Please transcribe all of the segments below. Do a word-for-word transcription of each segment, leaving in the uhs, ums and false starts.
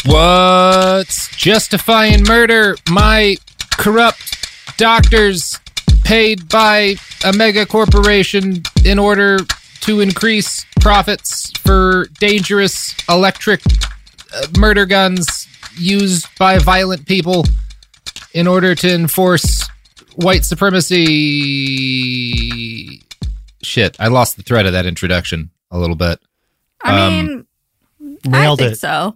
What's justifying murder? My corrupt doctors paid by a mega corporation in order to increase profits for dangerous electric uh, murder guns used by violent people in order to enforce white supremacy. Shit, I lost the thread of that introduction a little bit. I Um, mean, nailed I think it. so.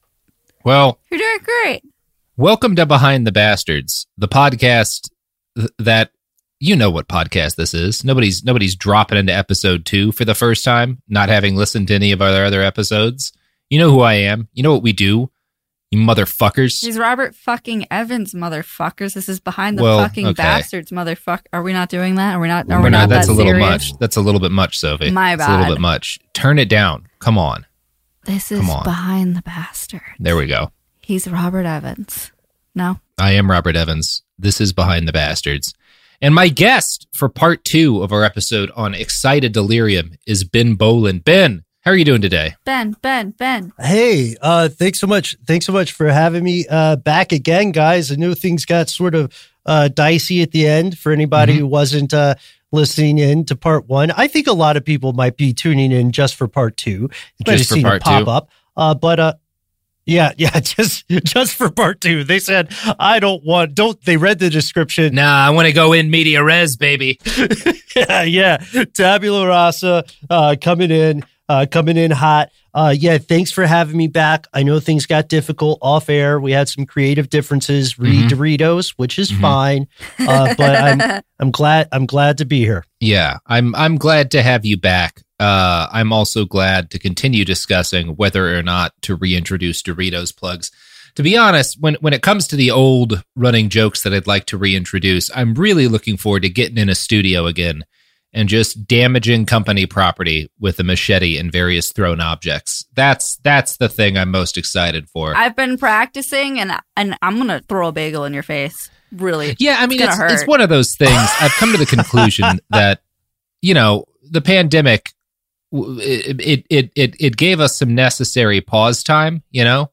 Well, You're doing great. welcome to Behind the Bastards, the podcast th- that you know what podcast this is. Nobody's nobody's dropping into episode two for the first time, not having listened to any of our other episodes. You know who I am. You know what we do, you motherfuckers. He's Robert fucking Evans, motherfuckers. This is Behind the Well, Fucking okay. Bastards, motherfucker. Are we not doing that? Are we not? Are We're we not. not That's that a little serious? much. That's a little bit much, Sophie. My It's a little bad. bit much. Turn it down. Come on. This is Come on. Behind the Bastards. There we go. He's Robert Evans. No? I am Robert Evans. This is Behind the Bastards. And my guest for part two of our episode on Excited Delirium is Ben Boland. Ben, how are you doing today? Ben, Ben, Ben. Hey, uh, thanks so much. Thanks so much for having me uh, back again, guys. I know things got sort of uh, dicey at the end for anybody Mhm. who wasn't uh, listening in to part one. I think a lot of people might be tuning in just for part two. You might Just have for seen part it pop two. up. Uh, but uh, yeah, yeah, just just for part two. They said, I don't want, don't, they read the description. Nah, I want to go in media res, baby. yeah, yeah. Tabula rasa uh, coming in, uh, coming in hot. Uh, yeah, thanks for having me back. I know things got difficult off air. We had some creative differences. Read Mhm. Doritos, which is Mhm. fine. Uh, but I'm I'm glad I'm glad to be here. Yeah, I'm I'm glad to have you back. Uh, I'm also glad to continue discussing whether or not to reintroduce Doritos plugs. To be honest, when when it comes to the old running jokes that I'd like to reintroduce, I'm really looking forward to getting in a studio again and just damaging company property with a machete and various thrown objects. That's that's the thing I'm most excited for. I've been practicing, and and I'm gonna throw a bagel in your face. Really? Yeah, I mean, It's it's, gonna it's hurt. one of those things. I've come to the conclusion that, you know, the pandemic, w- it, it, it, it, it gave us some necessary pause time, you know,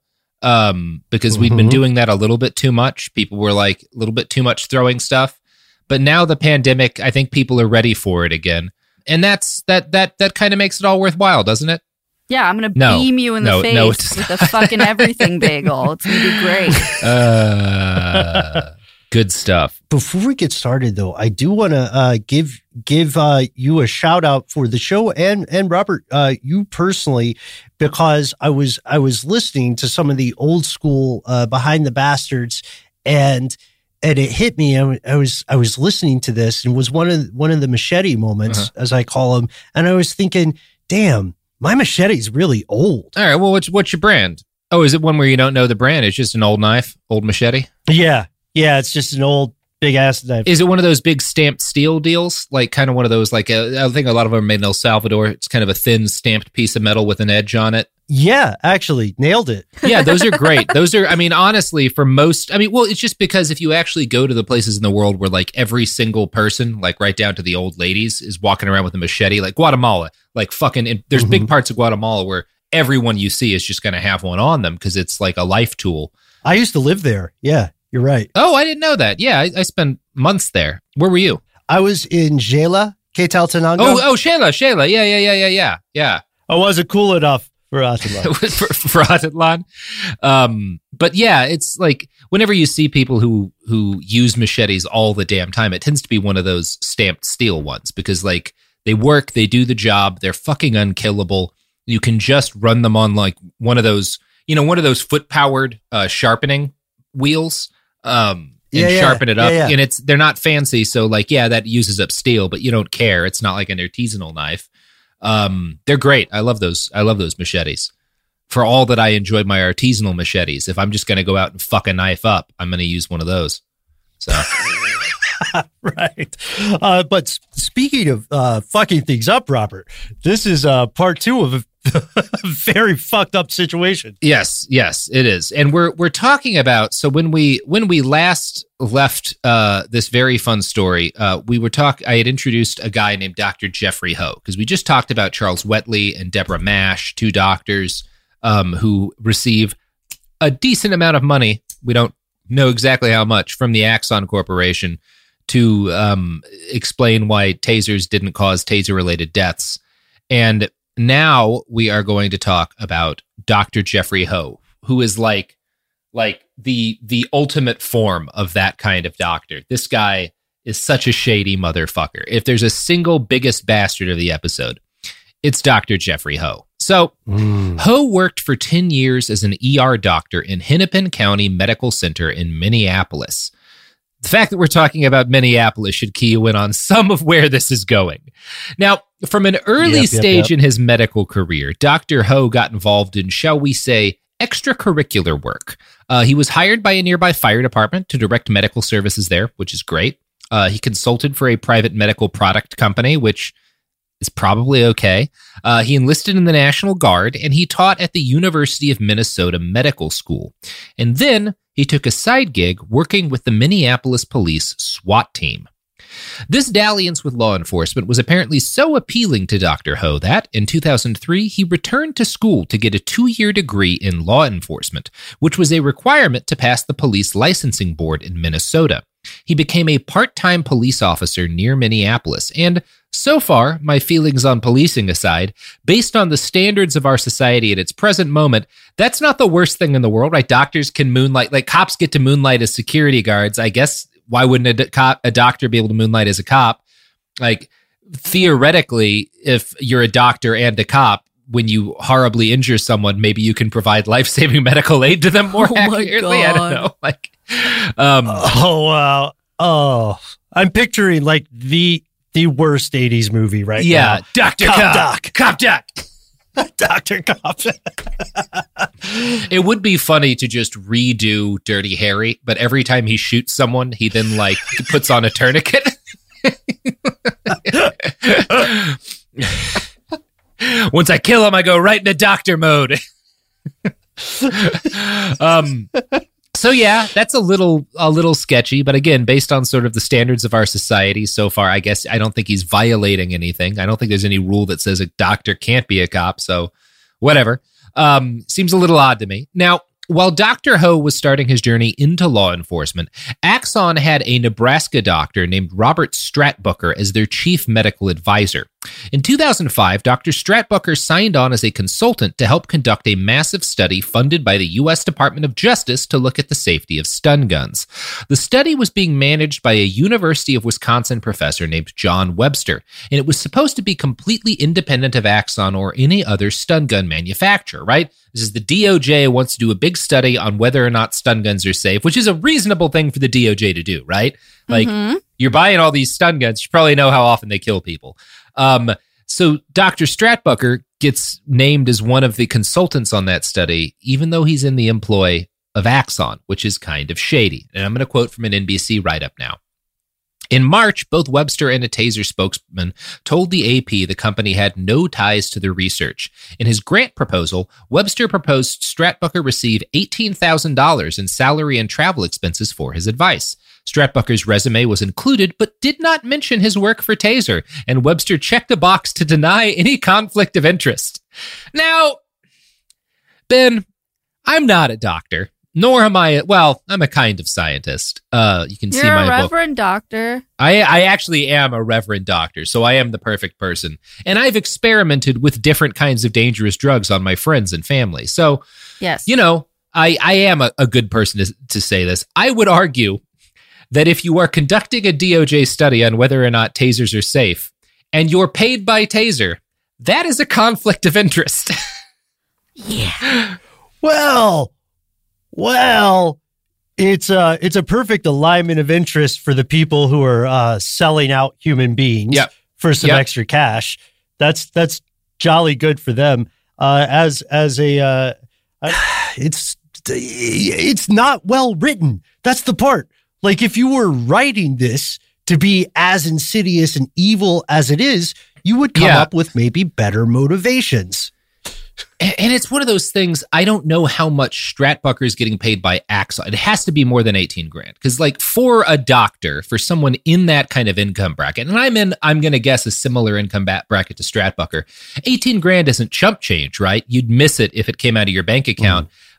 um, because we'd been Mhm. doing that a little bit too much. People were like a little bit too much throwing stuff. But now the pandemic, I think people are ready for it again. And that's that, that, that kind of makes it all worthwhile, doesn't it? Yeah, I'm gonna No. beam you in No, the no, face it's with a fucking everything bagel. It's gonna be great. Uh, good stuff. Before we get started, though, I do want to uh, give give uh, you a shout out for the show and and Robert, uh, you personally, because I was I was listening to some of the old school uh, Behind the Bastards, and and it hit me. I, w- I was I was listening to this, and it was one of one of the machete moments, Uh-huh. as I call them, and I was thinking, damn, my machete's really old. All right. Well, what's what's your brand? Oh, is it one where you don't know the brand? It's just an old knife, old machete. Yeah, yeah, it's just an old big ass knife. Is it one of those big stamped steel deals? Like kind of one of those, like uh, I think a lot of them are made in El Salvador. It's kind of a thin stamped piece of metal with an edge on it. Yeah, actually, nailed it. Yeah, those are great. Those are, I mean, honestly, for most, I mean, well, it's just because if you actually go to the places in the world where like every single person, like right down to the old ladies, is walking around with a machete, like Guatemala, like fucking, in, there's big Mhm. parts of Guatemala where everyone you see is just going to have one on them because it's like a life tool. I used to live there. Yeah, you're right. Oh, I didn't know that. Yeah, I, I spent months there. Where were you? I was in Jela, Quetzaltenango. Oh, oh, Shayla, Shayla. Yeah, yeah, yeah, yeah, yeah, yeah. I wasn't cool enough for Atlan. for, for Atitlan. Um, but yeah, it's like whenever you see people who who use machetes all the damn time, it tends to be one of those stamped steel ones because like they work, they do the job, they're fucking unkillable. You can just run them on like one of those, you know, one of those foot powered uh, sharpening wheels. Um, and Yeah, yeah, sharpen it up, yeah, yeah. and it's they're not fancy, so like yeah, that uses up steel, but you don't care. It's not like an artisanal knife. Um, they're great. I love those. I love those machetes. For all that I enjoy my artisanal machetes, if I'm just going to go out and fuck a knife up, I'm going to use one of those. So Right. Uh, but s- speaking of uh, fucking things up, Robert, this is uh, part two of a very fucked up situation. yes, yes, it is. And we're we're talking about so when we when we last left uh, this very fun story, uh, we were talk. I had introduced a guy named Doctor Jeffrey Ho because we just talked about Charles Wetley and Deborah Mash, two doctors um, who receive a decent amount of money. We don't know exactly how much from the Axon Corporation to um, explain why tasers didn't cause taser-related deaths. And now we are going to talk about Doctor Jeffrey Ho, who is like like the the ultimate form of that kind of doctor. This guy is such a shady motherfucker. If there's a single biggest bastard of the episode, it's Doctor Jeffrey Ho. So mm. Ho worked for ten years as an E R doctor in Hennepin County Medical Center in Minneapolis. The fact that we're talking about Minneapolis should key you in on some of where this is going. Now, from an early yep, stage yep, yep. in his medical career, Doctor Ho got involved in, shall we say, extracurricular work. Uh, he was hired by a nearby fire department to direct medical services there, which is great. Uh, he consulted for a private medical product company, which is probably okay. Uh, he enlisted in the National Guard, and he taught at the University of Minnesota Medical School. And then he took a side gig working with the Minneapolis Police SWAT team. This dalliance with law enforcement was apparently so appealing to Doctor Ho that, in two thousand three, he returned to school to get a two-year degree in law enforcement, which was a requirement to pass the police licensing board in Minnesota. He became a part-time police officer near Minneapolis, and so far, my feelings on policing aside, based on the standards of our society at its present moment, that's not the worst thing in the world, right? Doctors can moonlight, like cops get to moonlight as security guards. I guess, why wouldn't a, cop, a doctor be able to moonlight as a cop? Like, theoretically, if you're a doctor and a cop, when you horribly injure someone, maybe you can provide life-saving medical aid to them more oh accurately. I don't know. Like, um, oh, wow. Oh, I'm picturing like the the worst eighties movie right yeah, now. Doctor Cop Cop. Doc. Cop Doc. Doctor Cop. It would be funny to just redo Dirty Harry, but every time he shoots someone, he then like puts on a tourniquet. Once I kill him, I go right into doctor mode. um, so yeah, that's a little a little sketchy, but again, based on sort of the standards of our society so far, I guess I don't think he's violating anything. I don't think there's any rule that says a doctor can't be a cop, so whatever. Um, seems a little odd to me. Now, while Doctor Ho was starting his journey into law enforcement, Axon had a Nebraska doctor named Robert Stratbucker as their chief medical advisor. In two thousand five, Doctor Stratbucker signed on as a consultant to help conduct a massive study funded by the U S Department of Justice to look at the safety of stun guns. The study was being managed by a University of Wisconsin professor named John Webster, and it was supposed to be completely independent of Axon or any other stun gun manufacturer, right? This is the D O J wants to do a big study on whether or not stun guns are safe, which is a reasonable thing for the D O J to do, right? Like, mm-hmm. You're buying all these stun guns, you probably know how often they kill people. Um, so Doctor Stratbucker gets named as one of the consultants on that study, even though he's in the employ of Axon, which is kind of shady. And I'm going to quote from an N B C write-up now. In March, both Webster and a Taser spokesman told the A P the company had no ties to the research. In his grant proposal, Webster proposed Stratbucker receive eighteen thousand dollars in salary and travel expenses for his advice. Stratbucker's resume was included, but did not mention his work for Taser, and Webster checked a box to deny any conflict of interest. Now, Ben, I'm not a doctor. Nor am I, a, well, I'm a kind of scientist. Uh, you can You're see my a book. reverend doctor. I, I actually am a reverend doctor, so I am the perfect person. And I've experimented with different kinds of dangerous drugs on my friends and family. So, yes, you know, I, I am a, a good person to, to say this. I would argue that if you are conducting a D O J study on whether or not tasers are safe, and you're paid by Taser, that is a conflict of interest. Yeah. Well... Well, it's a, it's a perfect alignment of interest for the people who are uh, selling out human beings yep. for some yep. extra cash. That's that's jolly good for them. Uh, as as a, uh, it's it's not well written. That's the part. Like if you were writing this to be as insidious and evil as it is, you would come yeah. up with maybe better motivations. And it's one of those things, I don't know how much Stratbucker is getting paid by Axon. It has to be more than eighteen grand. Because like for a doctor, for someone in that kind of income bracket, and I'm in, I'm going to guess a similar income bracket to Stratbucker, eighteen grand isn't chump change, right? You'd miss it if it came out of your bank account. Mm.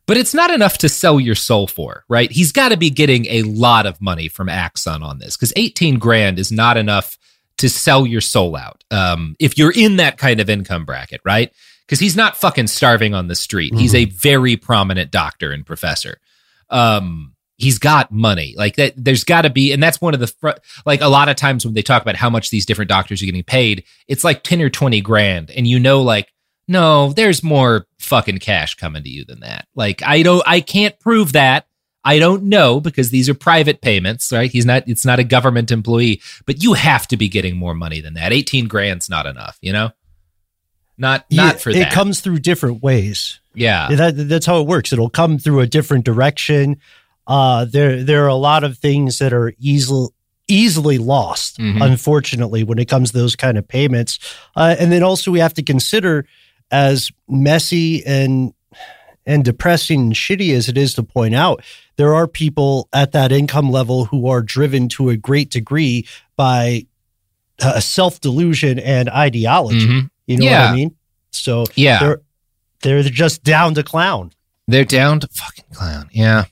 But it's not enough to sell your soul for, right? He's got to be getting a lot of money from Axon on this, because eighteen grand is not enough to sell your soul out. Um, if you're in that kind of income bracket, right? Because he's not fucking starving on the street. Mm-hmm. He's a very prominent doctor and professor. Um, he's got money. Like that, there's got to be, and that's one of the, fr- like a lot of times when they talk about how much these different doctors are getting paid, it's like ten or twenty grand. And you know, like, no, there's more fucking cash coming to you than that. Like, I don't, I can't prove that. I don't know, because these are private payments, right? He's not, it's not a government employee, but you have to be getting more money than that. eighteen grand's not enough, you know? Not, yeah, not for that. It comes through different ways. Yeah. That, that's how it works. It'll come through a different direction. Uh, there, there are a lot of things that are easily, easily lost, mm-hmm. unfortunately, when it comes to those kind of payments. Uh, and then also we have to consider, as messy and and depressing and shitty as it is to point out, there are people at that income level who are driven to a great degree by uh, self-delusion and ideology. Mm-hmm. You know yeah. what I mean? So yeah. they're, they're just down to clown. They're down to fucking clown. Yeah.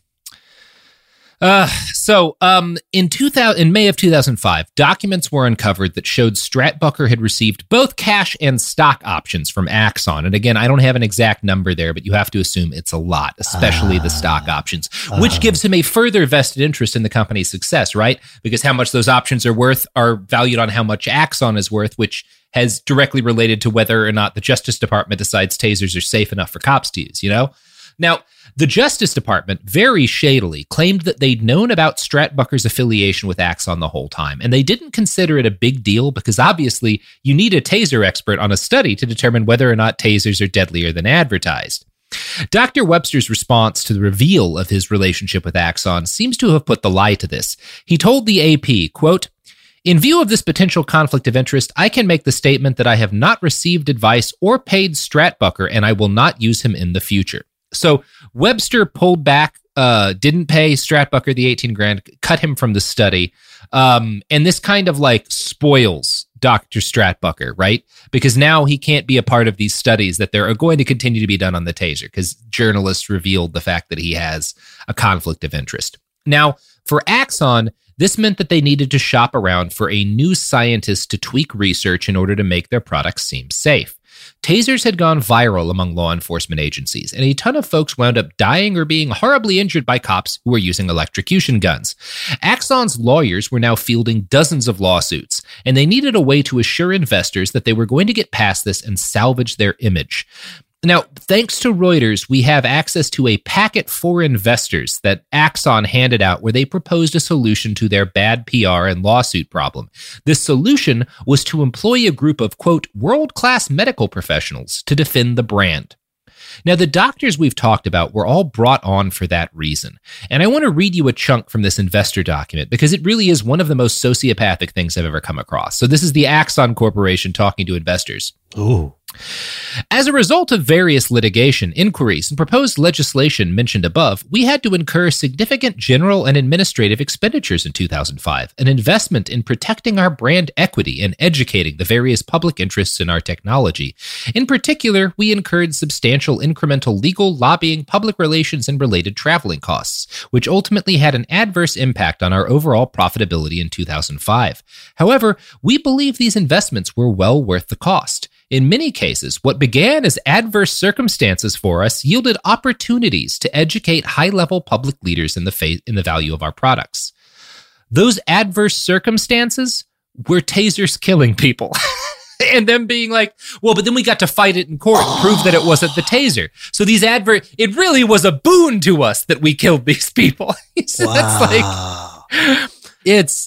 Uh, so, um, in two thousand, in May of two thousand five, documents were uncovered that showed Stratbucker had received both cash and stock options from Axon. And again, I don't have an exact number there, but you have to assume it's a lot, especially uh, the stock options, which uh, gives him a further vested interest in the company's success, right? Because how much those options are worth are valued on how much Axon is worth, which has directly related to whether or not the Justice Department decides tasers are safe enough for cops to use, you know? Now, the Justice Department very shadily claimed that they'd known about Stratbucker's affiliation with Axon the whole time, and they didn't consider it a big deal because obviously you need a taser expert on a study to determine whether or not tasers are deadlier than advertised. Doctor Webster's response to the reveal of his relationship with Axon seems to have put the lie to this. He told the A P, quote, "In view of this potential conflict of interest, I can make the statement that I have not received advice or paid Stratbucker, and I will not use him in the future." So Webster pulled back, uh, didn't pay Stratbucker the eighteen grand, cut him from the study. Um, and this kind of like spoils Doctor Stratbucker, right? Because now he can't be a part of these studies that there are going to continue to be done on the taser because journalists revealed the fact that he has a conflict of interest. Now, for Axon, this meant that they needed to shop around for a new scientist to tweak research in order to make their products seem safe. Tasers had gone viral among law enforcement agencies, and a ton of folks wound up dying or being horribly injured by cops who were using electrocution guns. Axon's lawyers were now fielding dozens of lawsuits, and they needed a way to assure investors that they were going to get past this and salvage their image. Now, thanks to Reuters, we have access to a packet for investors that Axon handed out where they proposed a solution to their bad P R and lawsuit problem. This solution was to employ a group of, quote, world-class medical professionals to defend the brand. Now, the doctors we've talked about were all brought on for that reason. And I want to read you a chunk from this investor document because it really is one of the most sociopathic things I've ever come across. So this is the Axon Corporation talking to investors. Ooh. As a result of various litigation, inquiries, and proposed legislation mentioned above, we had to incur significant general and administrative expenditures in two thousand five, an investment in protecting our brand equity and educating the various public interests in our technology. In particular, we incurred substantial incremental legal, lobbying, public relations, and related traveling costs, which ultimately had an adverse impact on our overall profitability in two thousand five. However, we believe these investments were well worth the cost. In many cases, what began as adverse circumstances for us yielded opportunities to educate high-level public leaders in the fa- in the value of our products. Those adverse circumstances were tasers killing people. And them being like, well, but then we got to fight it in court and prove that it wasn't the taser. So these advert, it really was a boon to us that we killed these people. So wow. That's like, it's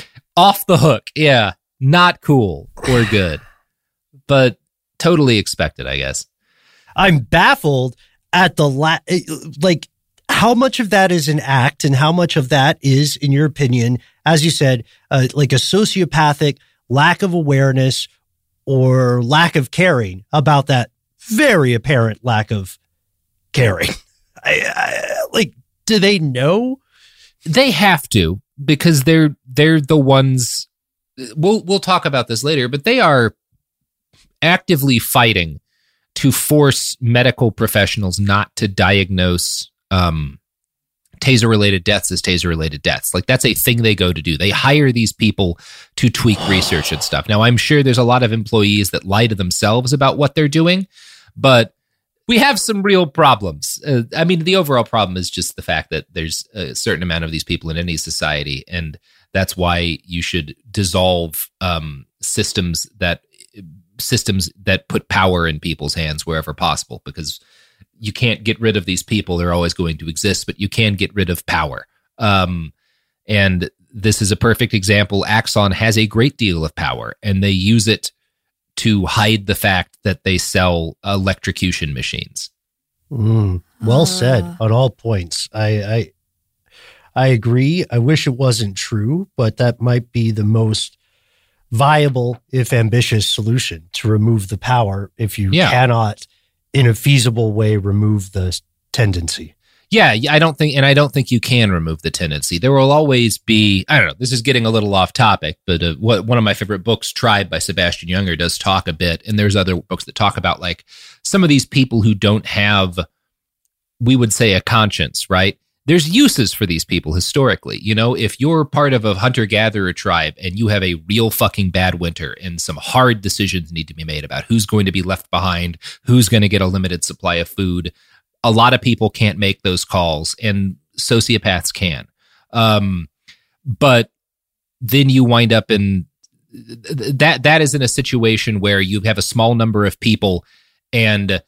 off the hook. Yeah. Not cool or good. But totally expected, I guess. I'm baffled at the la- like how much of that is an act and how much of that is, in your opinion, as you said, uh, like a sociopathic lack of awareness or lack of caring about that very apparent lack of caring. I, I, like, do they know? They have to because they're they're the ones. We'll we'll talk about this later, but they are actively fighting to force medical professionals not to diagnose um, taser-related deaths as taser-related deaths. Like, that's a thing they go to do. They hire these people to tweak research and stuff. Now, I'm sure there's a lot of employees that lie to themselves about what they're doing, but we have some real problems. Uh, I mean, the overall problem is just the fact that there's a certain amount of these people in any society, and that's why you should dissolve um, systems that systems that put power in people's hands wherever possible, because you can't get rid of these people. They're always going to exist, but you can get rid of power. Um, and this is a perfect example. Axon has a great deal of power, and they use it to hide the fact that they sell electrocution machines. Mm, well Uh. said on all points. I, I I agree. I wish it wasn't true, but that might be the most viable, if ambitious, solution to remove the power if you Yeah. cannot, in a feasible way, remove the tendency. Yeah, I don't think, and I don't think you can remove the tendency. There will always be, I don't know, this is getting a little off topic, but uh, what, one of my favorite books, Tribe by Sebastian Junger, does talk a bit, and there's other books that talk about like some of these people who don't have, we would say, a conscience, right? There's uses for these people historically. You know, if you're part of a hunter-gatherer tribe and you have a real fucking bad winter and some hard decisions need to be made about who's going to be left behind, who's going to get a limited supply of food, a lot of people can't make those calls, and sociopaths can. Um, but then you wind up in that. That is in a situation where you have a small number of people, and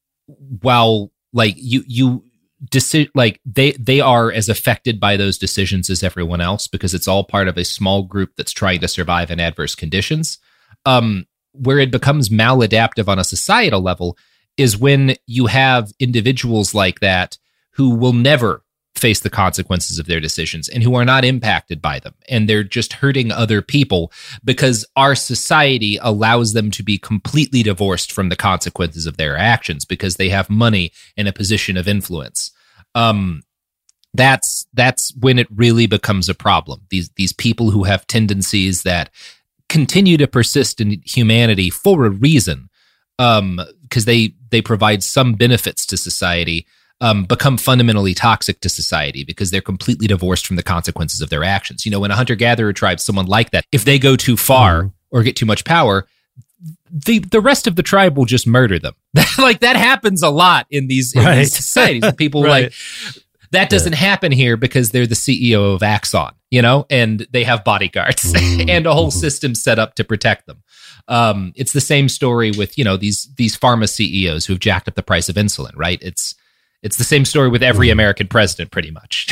while like you you deci- like they they are as affected by those decisions as everyone else, because it's all part of a small group that's trying to survive in adverse conditions. Um, where it becomes maladaptive on a societal level is when you have individuals like that who will never face the consequences of their decisions and who are not impacted by them. And they're just hurting other people because our society allows them to be completely divorced from the consequences of their actions because they have money and a position of influence. Um, that's because when it really becomes a problem. These, these people who have tendencies that continue to persist in humanity for a reason, um, because they, they provide some benefits to society, um, become fundamentally toxic to society because they're completely divorced from the consequences of their actions. You know, when a hunter-gatherer tribe, someone like that, if they go too far or get too much power, the the rest of the tribe will just murder them. Like, that happens a lot in these, in Right. these societies. People Right. like, that doesn't yeah. happen here because they're the C E O of Axon, you know, and they have bodyguards mm. and a whole system set up to protect them. Um, it's the same story with, you know, these these pharma C E Os who've jacked up the price of insulin, right? It's it's the same story with every mm. American president, pretty much.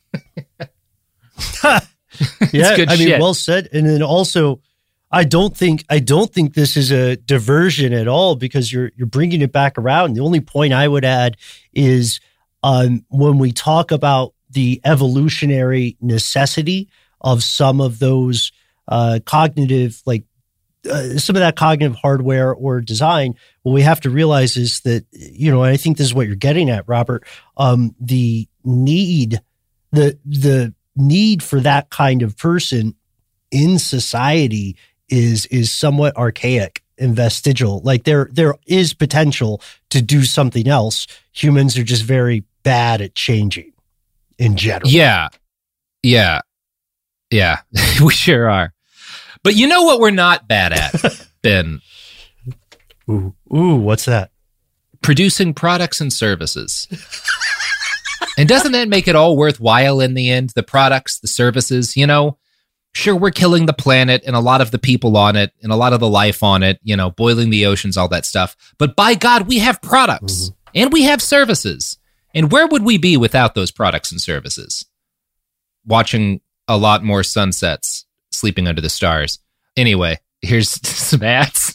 Yeah, good I mean, shit. well said. And then also, I don't think I don't think this is a diversion at all because you're you're bringing it back around. The only point I would add is um, when we talk about the evolutionary necessity of some of those uh, cognitive, like uh, some of that cognitive hardware or design, what we have to realize is that, you know, and I think this is what you're getting at, Robert, um, the need, the the need for that kind of person in society is is somewhat archaic and vestigial. Like there there is potential to do something else. Humans are just very bad at changing in general. Yeah. Yeah. Yeah. We sure are. But you know what we're not bad at, Ben? Ooh, ooh, what's that? Producing products and services. And doesn't that make it all worthwhile in the end? The products, the services, you know? Sure, we're killing the planet and a lot of the people on it and a lot of the life on it, you know, boiling the oceans, all that stuff. But by God, we have products mm-hmm. and we have services. And where would we be without those products and services? Watching a lot more sunsets, sleeping under the stars. Anyway, here's some ads.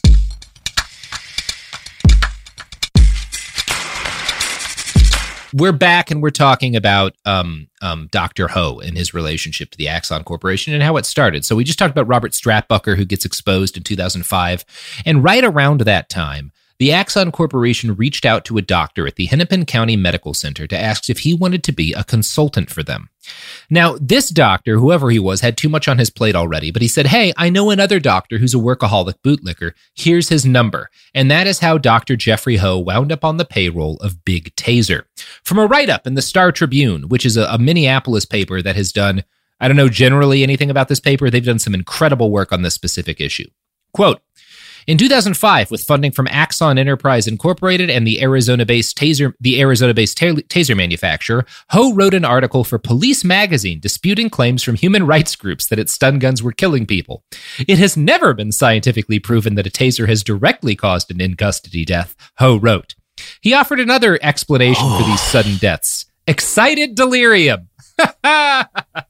We're back and we're talking about um, um, Doctor Ho and his relationship to the Axon Corporation and how it started. So we just talked about Robert Stratbucker, who gets exposed in two thousand five. And right around that time, the Axon Corporation reached out to a doctor at the Hennepin County Medical Center to ask if he wanted to be a consultant for them. Now, this doctor, whoever he was, had too much on his plate already, but he said, hey, I know another doctor who's a workaholic bootlicker. Here's his number. And that is how Doctor Jeffrey Ho wound up on the payroll of Big Taser. From a write-up in the Star Tribune, which is a, a Minneapolis paper that has done, I don't know generally anything about this paper, they've done some incredible work on this specific issue. Quote, in two thousand five, with funding from Axon Enterprise Incorporated and the Arizona-based taser, the Arizona-based ta- taser manufacturer, Ho wrote an article for Police Magazine disputing claims from human rights groups that its stun guns were killing people. It has never been scientifically proven that a taser has directly caused an in-custody death, Ho wrote. He offered another explanation oh. for these sudden deaths. Excited delirium. uh.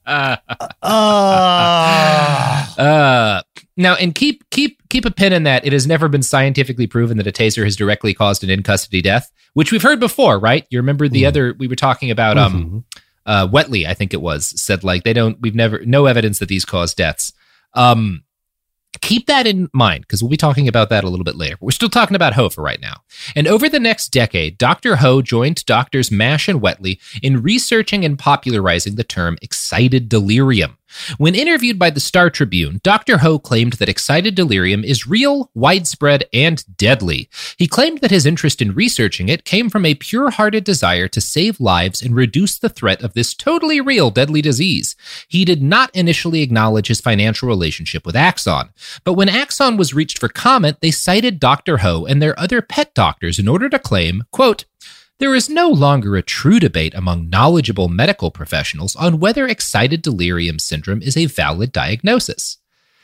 uh, now, and keep keep keep a pin in that. It has never been scientifically proven that a taser has directly caused an in-custody death, which we've heard before, right? You remember the mm. other we were talking about? Mm-hmm. Um, uh, Wheatley, I think it was, said like they don't. We've never no evidence that these cause deaths. Um, Keep that in mind, because we'll be talking about that a little bit later. But we're still talking about Ho for right now. And over the next decade, Doctor Ho joined Doctors Mash and Wheatley in researching and popularizing the term excited delirium. When interviewed by the Star Tribune, Doctor Ho claimed that excited delirium is real, widespread, and deadly. He claimed that his interest in researching it came from a pure-hearted desire to save lives and reduce the threat of this totally real deadly disease. He did not initially acknowledge his financial relationship with Axon, but when Axon was reached for comment, they cited Doctor Ho and their other pet doctors in order to claim, quote, there is no longer a true debate among knowledgeable medical professionals on whether excited delirium syndrome is a valid diagnosis.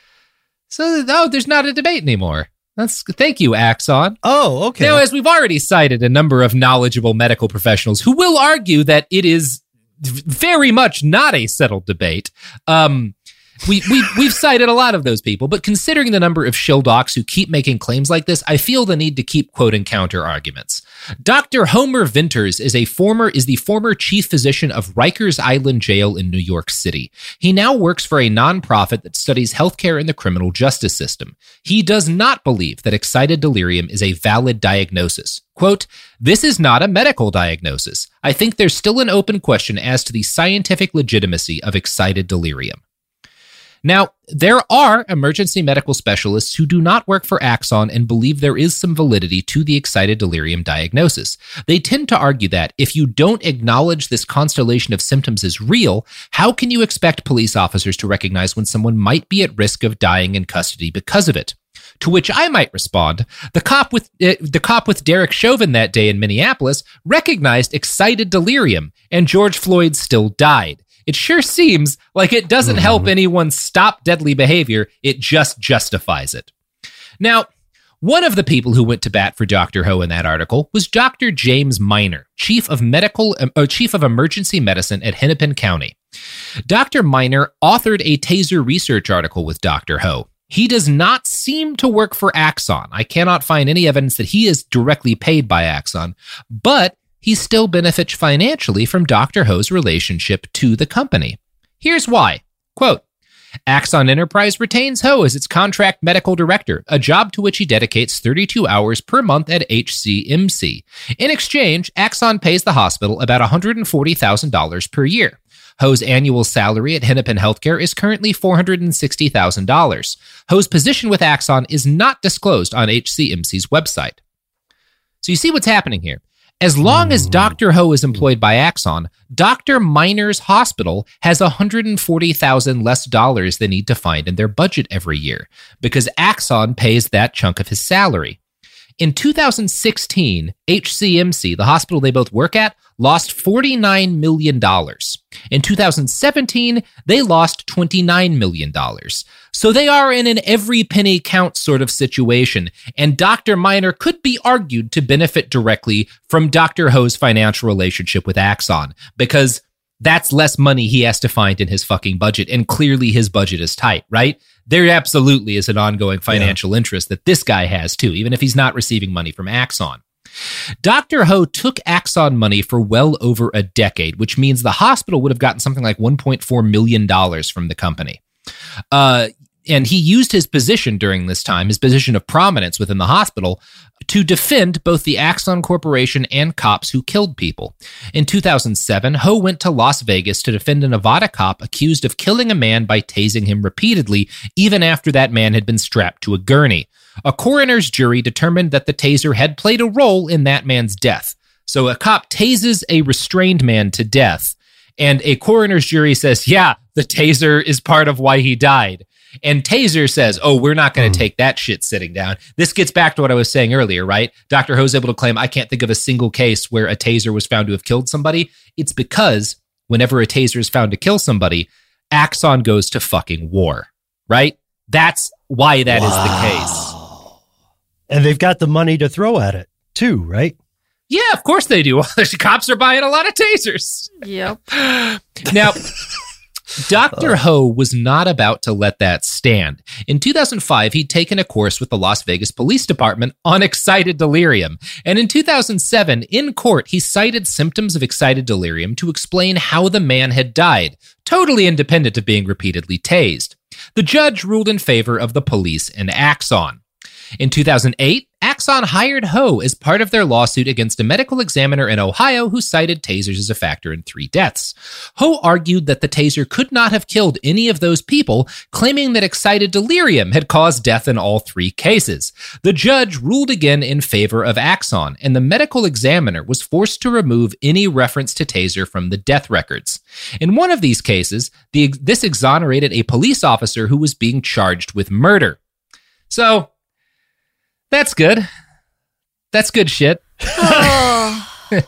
So, oh, there's not a debate anymore. That's thank you, Axon. Oh, okay. Now, as we've already cited a number of knowledgeable medical professionals who will argue that it is very much not a settled debate, um, We, we, we've cited a lot of those people, but considering the number of shill docs who keep making claims like this, I feel the need to keep quoting counter arguments. Doctor Homer Vinters is a former is the former chief physician of Rikers Island Jail in New York City. He now works for a nonprofit that studies healthcare in the criminal justice system. He does not believe that excited delirium is a valid diagnosis. Quote, this is not a medical diagnosis. I think there's still an open question as to the scientific legitimacy of excited delirium. Now, there are emergency medical specialists who do not work for Axon and believe there is some validity to the excited delirium diagnosis. They tend to argue that if you don't acknowledge this constellation of symptoms is real, how can you expect police officers to recognize when someone might be at risk of dying in custody because of it? To which I might respond, the cop with uh, the cop with Derek Chauvin that day in Minneapolis recognized excited delirium, and George Floyd still died. It sure seems like it doesn't mm-hmm. help anyone stop deadly behavior. It just justifies it. Now, one of the people who went to bat for Doctor Ho in that article was Doctor James Miner, chief of medical, uh, chief of emergency medicine at Hennepin County. Doctor Miner authored a taser research article with Doctor Ho. He does not seem to work for Axon. I cannot find any evidence that he is directly paid by Axon, but he still benefits financially from Doctor Ho's relationship to the company. Here's why. Quote, Axon Enterprise retains Ho as its contract medical director, a job to which he dedicates thirty-two hours per month at H C M C. In exchange, Axon pays the hospital about one hundred forty thousand dollars per year. Ho's annual salary at Hennepin Healthcare is currently four hundred sixty thousand dollars. Ho's position with Axon is not disclosed on H C M C's website. So you see what's happening here. As long as Doctor Ho is employed by Axon, Doctor Miner's hospital has one hundred forty thousand dollars less dollars they need to find in their budget every year, because Axon pays that chunk of his salary. In two thousand sixteen, H C M C, the hospital they both work at, lost forty-nine million dollars. In two thousand seventeen, they lost twenty-nine million dollars. So they are in an every penny counts sort of situation, and Doctor Miner could be argued to benefit directly from Doctor Ho's financial relationship with Axon, because that's less money he has to find in his fucking budget, and clearly his budget is tight, right? There absolutely is an ongoing financial yeah. interest that this guy has too, even if he's not receiving money from Axon. Doctor Ho took Axon money for well over a decade, which means the hospital would have gotten something like one point four million dollars from the company. Uh, and he used his position during this time, his position of prominence within the hospital, to defend both the Axon Corporation and cops who killed people. In two thousand seven, Ho went to Las Vegas to defend a Nevada cop accused of killing a man by tasing him repeatedly, even after that man had been strapped to a gurney. A coroner's jury determined that the taser had played a role in that man's death. So a cop tases a restrained man to death, and a coroner's jury says, yeah, the taser is part of why he died. And Taser says, oh, we're not going to mm. take that shit sitting down. This gets back to what I was saying earlier, right? Doctor Ho's able to claim, I can't think of a single case where a taser was found to have killed somebody. It's because whenever a taser is found to kill somebody, Axon goes to fucking war, right? That's why that wow. is the case. And they've got the money to throw at it too, right? Yeah, of course they do. The cops are buying a lot of tasers. Yep. Now, Doctor Ho was not about to let that stand. In two thousand five, he'd taken a course with the Las Vegas Police Department on excited delirium. And in two thousand seven, in court, he cited symptoms of excited delirium to explain how the man had died, totally independent of being repeatedly tased. The judge ruled in favor of the police and Axon. In two thousand eight, Axon hired Ho as part of their lawsuit against a medical examiner in Ohio who cited tasers as a factor in three deaths. Ho argued that the taser could not have killed any of those people, claiming that excited delirium had caused death in all three cases. The judge ruled again in favor of Axon, and the medical examiner was forced to remove any reference to taser from the death records. In one of these cases, the, this exonerated a police officer who was being charged with murder. So, that's good. That's good shit. Oh.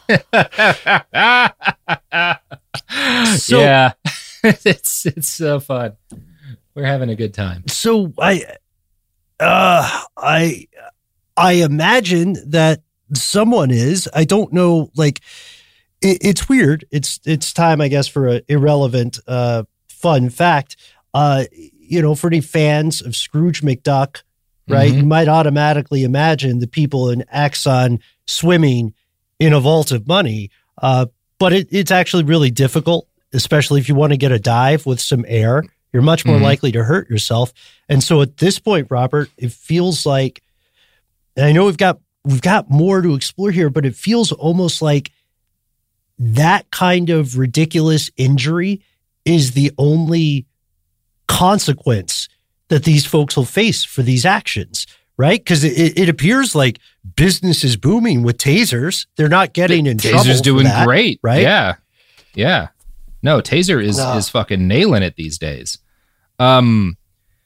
so, yeah, it's it's so fun. We're having a good time. So I, uh, I, I imagine that someone is. I don't know. Like, it, it's weird. It's it's time, I guess, for an irrelevant, uh, fun fact. Uh, you know, for any fans of Scrooge McDuck. Right, mm-hmm. You might automatically imagine the people in Axon swimming in a vault of money, uh, but it, it's actually really difficult, especially if you want to get a dive with some air. You're much more mm-hmm. likely to hurt yourself. And so at this point, Robert, it feels like, and I know we've got we've got more to explore here, but it feels almost like that kind of ridiculous injury is the only consequence that these folks will face for these actions, right? Because it, it appears like business is booming with tasers. They're not getting in trouble. Taser's doing for that, great, right? Yeah, yeah. No, Taser is no. is fucking nailing it these days. Um,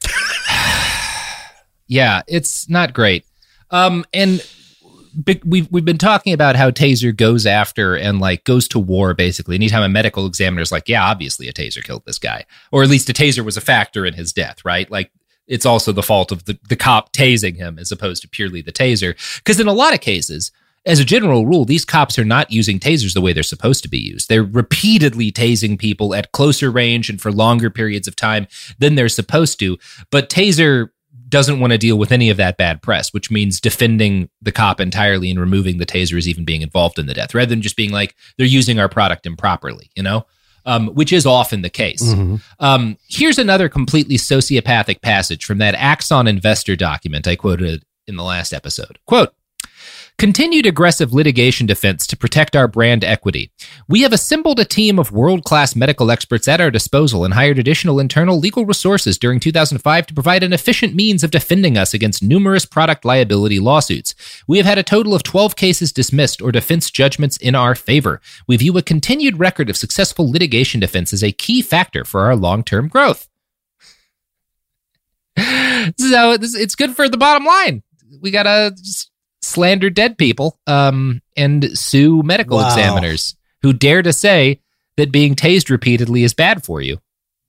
yeah, it's not great. Um, and we've we've been talking about how Taser goes after and like goes to war basically. Anytime a medical examiner is like, yeah, obviously a Taser killed this guy, or at least a Taser was a factor in his death, right? Like it's also the fault of the, the cop tasing him as opposed to purely the Taser. Because in a lot of cases, as a general rule, these cops are not using tasers the way they're supposed to be used. They're repeatedly tasing people at closer range and for longer periods of time than they're supposed to. But Taser doesn't want to deal with any of that bad press, which means defending the cop entirely and removing the taser as even being involved in the death, rather than just being like, they're using our product improperly, you know, um, which is often the case. Mm-hmm. Um, here's another completely sociopathic passage from that Axon investor document I quoted in the last episode. Quote, continued aggressive litigation defense to protect our brand equity. We have assembled a team of world-class medical experts at our disposal and hired additional internal legal resources during two thousand five to provide an efficient means of defending us against numerous product liability lawsuits. We have had a total of twelve cases dismissed or defense judgments in our favor. We view a continued record of successful litigation defense as a key factor for our long-term growth. So it's good for the bottom line. We gotta just slander dead people um, and sue medical wow. examiners who dare to say that being tased repeatedly is bad for you.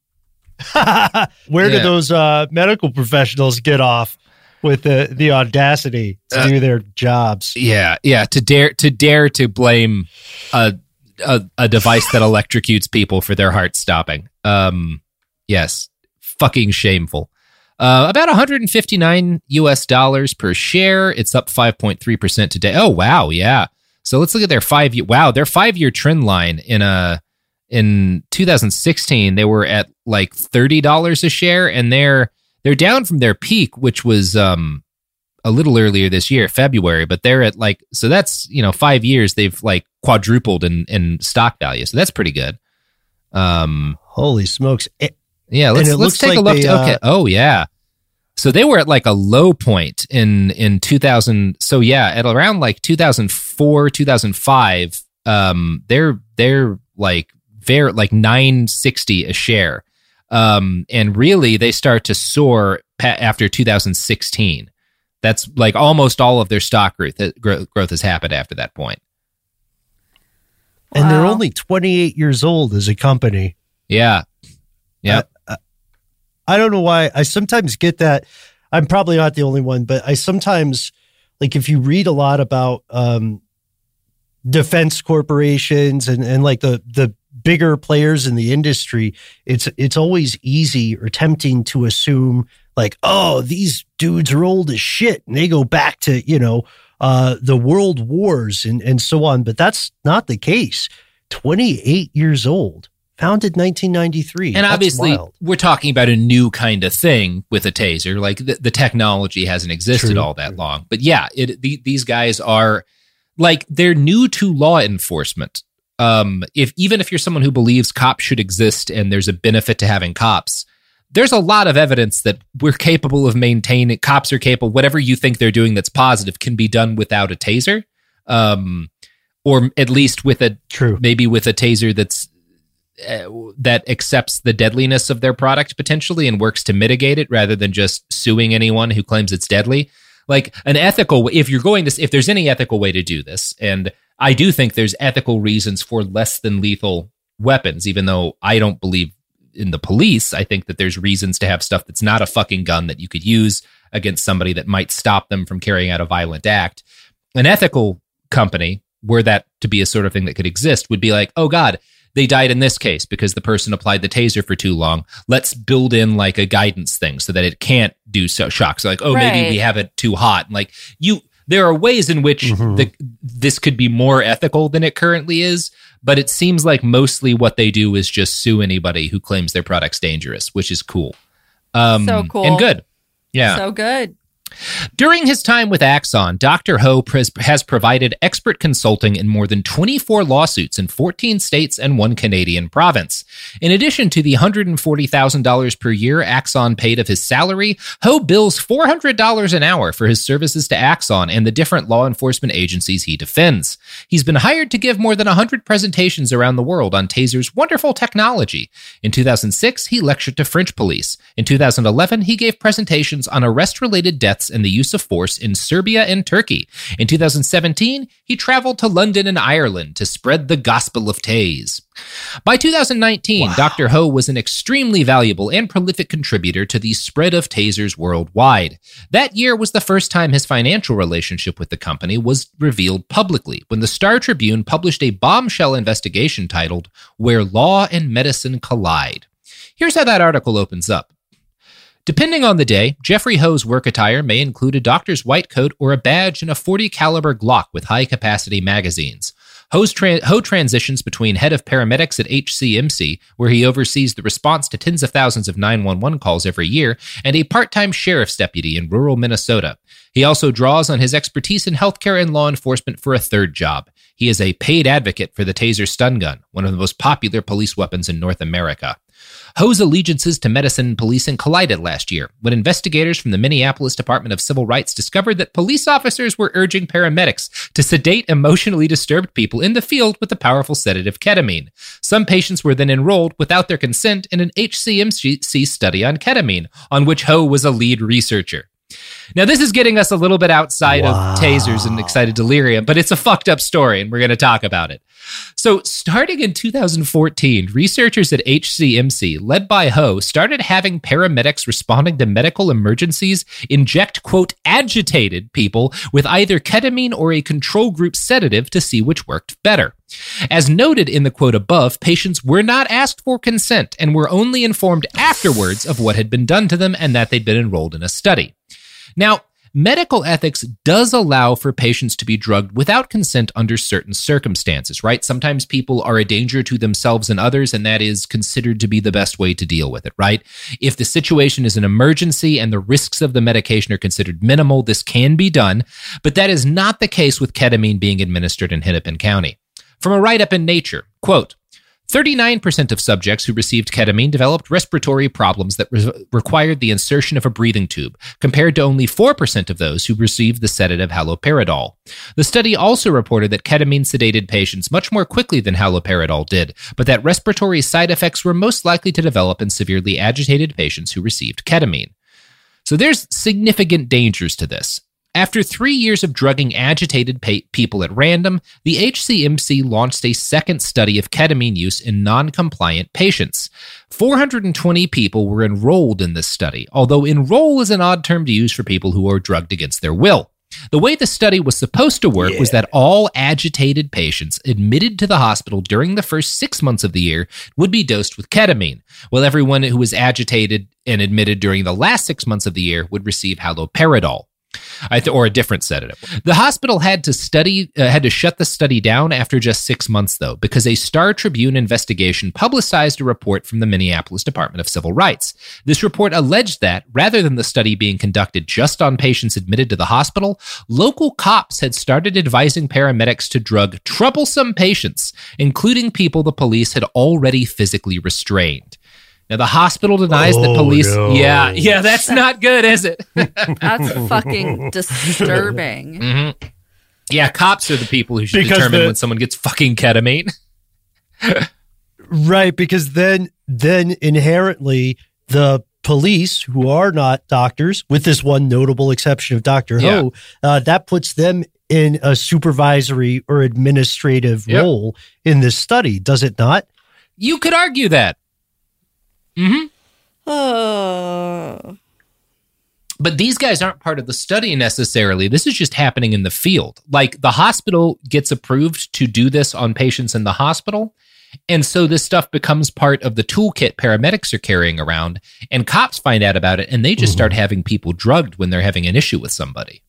Where yeah. do those uh, medical professionals get off with the, the audacity to uh, do their jobs? Yeah, yeah, to dare to dare to blame a a, a device that electrocutes people for their heart stopping. Um, yes, fucking shameful. Uh, about one hundred fifty-nine U S dollars per share. It's up five point three percent today. Oh, wow. Yeah. So let's look at their five year. Wow. Their five year trend line in a, in two thousand sixteen, they were at like thirty dollars a share, and they're, they're down from their peak, which was, um, a little earlier this year, February, but they're at like, so that's, you know, five years, they've like quadrupled in, in stock value. So that's pretty good. Um, Holy smokes. It, yeah, let's, let's take like a look. They, uh, okay. Oh, yeah. So they were at like a low point in, in two thousand. So yeah, at around like two thousand four, two thousand five, um, they're, they're like very, like nine sixty a share. Um, and really they start to soar pa- after two thousand sixteen. That's like almost all of their stock growth, growth has happened after that point. And wow. They're only twenty-eight years old as a company. Yeah. Yeah. Uh, I don't know why. I sometimes get that. I'm probably not the only one, but I sometimes, like, if you read a lot about um, defense corporations and, and like the, the bigger players in the industry, it's it's always easy or tempting to assume like, oh, these dudes are old as shit and they go back to, you know, uh, the world wars and, and so on. But that's not the case. twenty-eight years old. Founded nineteen ninety-three. And That's obviously, wild. We're talking about a new kind of thing with a taser. Like the, the technology hasn't existed True. all that long. But yeah, it, the, these guys are like, they're new to law enforcement. Um, if even if you're someone who believes cops should exist and there's a benefit to having cops, there's a lot of evidence that we're capable of maintaining. Cops are capable. Whatever you think they're doing that's positive can be done without a taser, um, or at least with a True. maybe with a taser that's. Uh, that accepts the deadliness of their product potentially and works to mitigate it rather than just suing anyone who claims it's deadly. Like an ethical, if you're going to, if there's any ethical way to do this, and I do think there's ethical reasons for less than lethal weapons, even though I don't believe in the police. I think that there's reasons to have stuff that's not a fucking gun that you could use against somebody that might stop them from carrying out a violent act. An ethical company, were that to be a sort of thing that could exist, would be like, oh God, they died in this case because the person applied the taser for too long. Let's build in like a guidance thing so that it can't do so shocks. So like, oh, right. Maybe we have it too hot. And like you, there are ways in which mm-hmm. the, this could be more ethical than it currently is. But it seems like mostly what they do is just sue anybody who claims their product's dangerous, which is cool. Um, so cool. And good. Yeah. So good. During his time with Axon, Doctor Ho pres- has provided expert consulting in more than twenty-four lawsuits in fourteen states and one Canadian province. In addition to the one hundred forty thousand dollars per year Axon paid of his salary, Ho bills four hundred dollars an hour for his services to Axon and the different law enforcement agencies he defends. He's been hired to give more than one hundred presentations around the world on Taser's wonderful technology. In two thousand six, he lectured to French police. In two thousand eleven, he gave presentations on arrest-related deaths and the use of force in Serbia and Turkey. In two thousand seventeen, he traveled to London and Ireland to spread the gospel of Tase. By two thousand nineteen, wow. Doctor Ho was an extremely valuable and prolific contributor to the spread of tasers worldwide. That year was the first time his financial relationship with the company was revealed publicly, when the Star Tribune published a bombshell investigation titled Where Law and Medicine Collide. Here's how that article opens up. Depending on the day, Jeffrey Ho's work attire may include a doctor's white coat or a badge and a forty caliber Glock with high-capacity magazines. Ho's tra- Ho transitions between head of paramedics at H C M C, where he oversees the response to tens of thousands of nine one one calls every year, and a part-time sheriff's deputy in rural Minnesota. He also draws on his expertise in healthcare and law enforcement for a third job. He is a paid advocate for the Taser stun gun, one of the most popular police weapons in North America. Ho's allegiances to medicine and policing collided last year when investigators from the Minneapolis Department of Civil Rights discovered that police officers were urging paramedics to sedate emotionally disturbed people in the field with the powerful sedative ketamine. Some patients were then enrolled without their consent in an H C M C study on ketamine, on which Ho was a lead researcher. Now, this is getting us a little bit outside wow. of tasers and excited delirium, but it's a fucked up story, and we're going to talk about it. So, starting in two thousand fourteen, researchers at H C M C, led by Ho, started having paramedics responding to medical emergencies inject, quote, agitated people with either ketamine or a control group sedative to see which worked better. As noted in the quote above, patients were not asked for consent and were only informed afterwards of what had been done to them and that they'd been enrolled in a study. Now, medical ethics does allow for patients to be drugged without consent under certain circumstances, right? Sometimes people are a danger to themselves and others, and that is considered to be the best way to deal with it, right? If the situation is an emergency and the risks of the medication are considered minimal, this can be done, but that is not the case with ketamine being administered in Hennepin County. From a write-up in Nature, quote, thirty-nine percent of subjects who received ketamine developed respiratory problems that re- required the insertion of a breathing tube, compared to only four percent of those who received the sedative haloperidol. The study also reported that ketamine sedated patients much more quickly than haloperidol did, but that respiratory side effects were most likely to develop in severely agitated patients who received ketamine. So there's significant dangers to this. After three years of drugging agitated pa- people at random, the H C M C launched a second study of ketamine use in non-compliant patients. four hundred twenty people were enrolled in this study, although enroll is an odd term to use for people who are drugged against their will. The way the study was supposed to work yeah. was that all agitated patients admitted to the hospital during the first six months of the year would be dosed with ketamine, while everyone who was agitated and admitted during the last six months of the year would receive haloperidol. I th- or a different sedative. The hospital had to study, uh, had to shut the study down after just six months, though, because a Star Tribune investigation publicized a report from the Minneapolis Department of Civil Rights. This report alleged that, rather than the study being conducted just on patients admitted to the hospital, local cops had started advising paramedics to drug troublesome patients, including people the police had already physically restrained. Now, the hospital denies oh, that police... No. Yeah, yeah, that's not good, is it? That's fucking disturbing. Mm-hmm. Yeah, cops are the people who should because determine the, when someone gets fucking ketamine. Right, because then, then inherently, the police, who are not doctors, with this one notable exception of Doctor yeah. Ho, uh, that puts them in a supervisory or administrative yep. role in this study, does it not? You could argue that. Mm-hmm. Oh. But these guys aren't part of the study necessarily. This is just happening in the field. Like, the hospital gets approved to do this on patients in the hospital. And so this stuff becomes part of the toolkit paramedics are carrying around. And cops find out about it, and they just mm-hmm. start having people drugged when they're having an issue with somebody.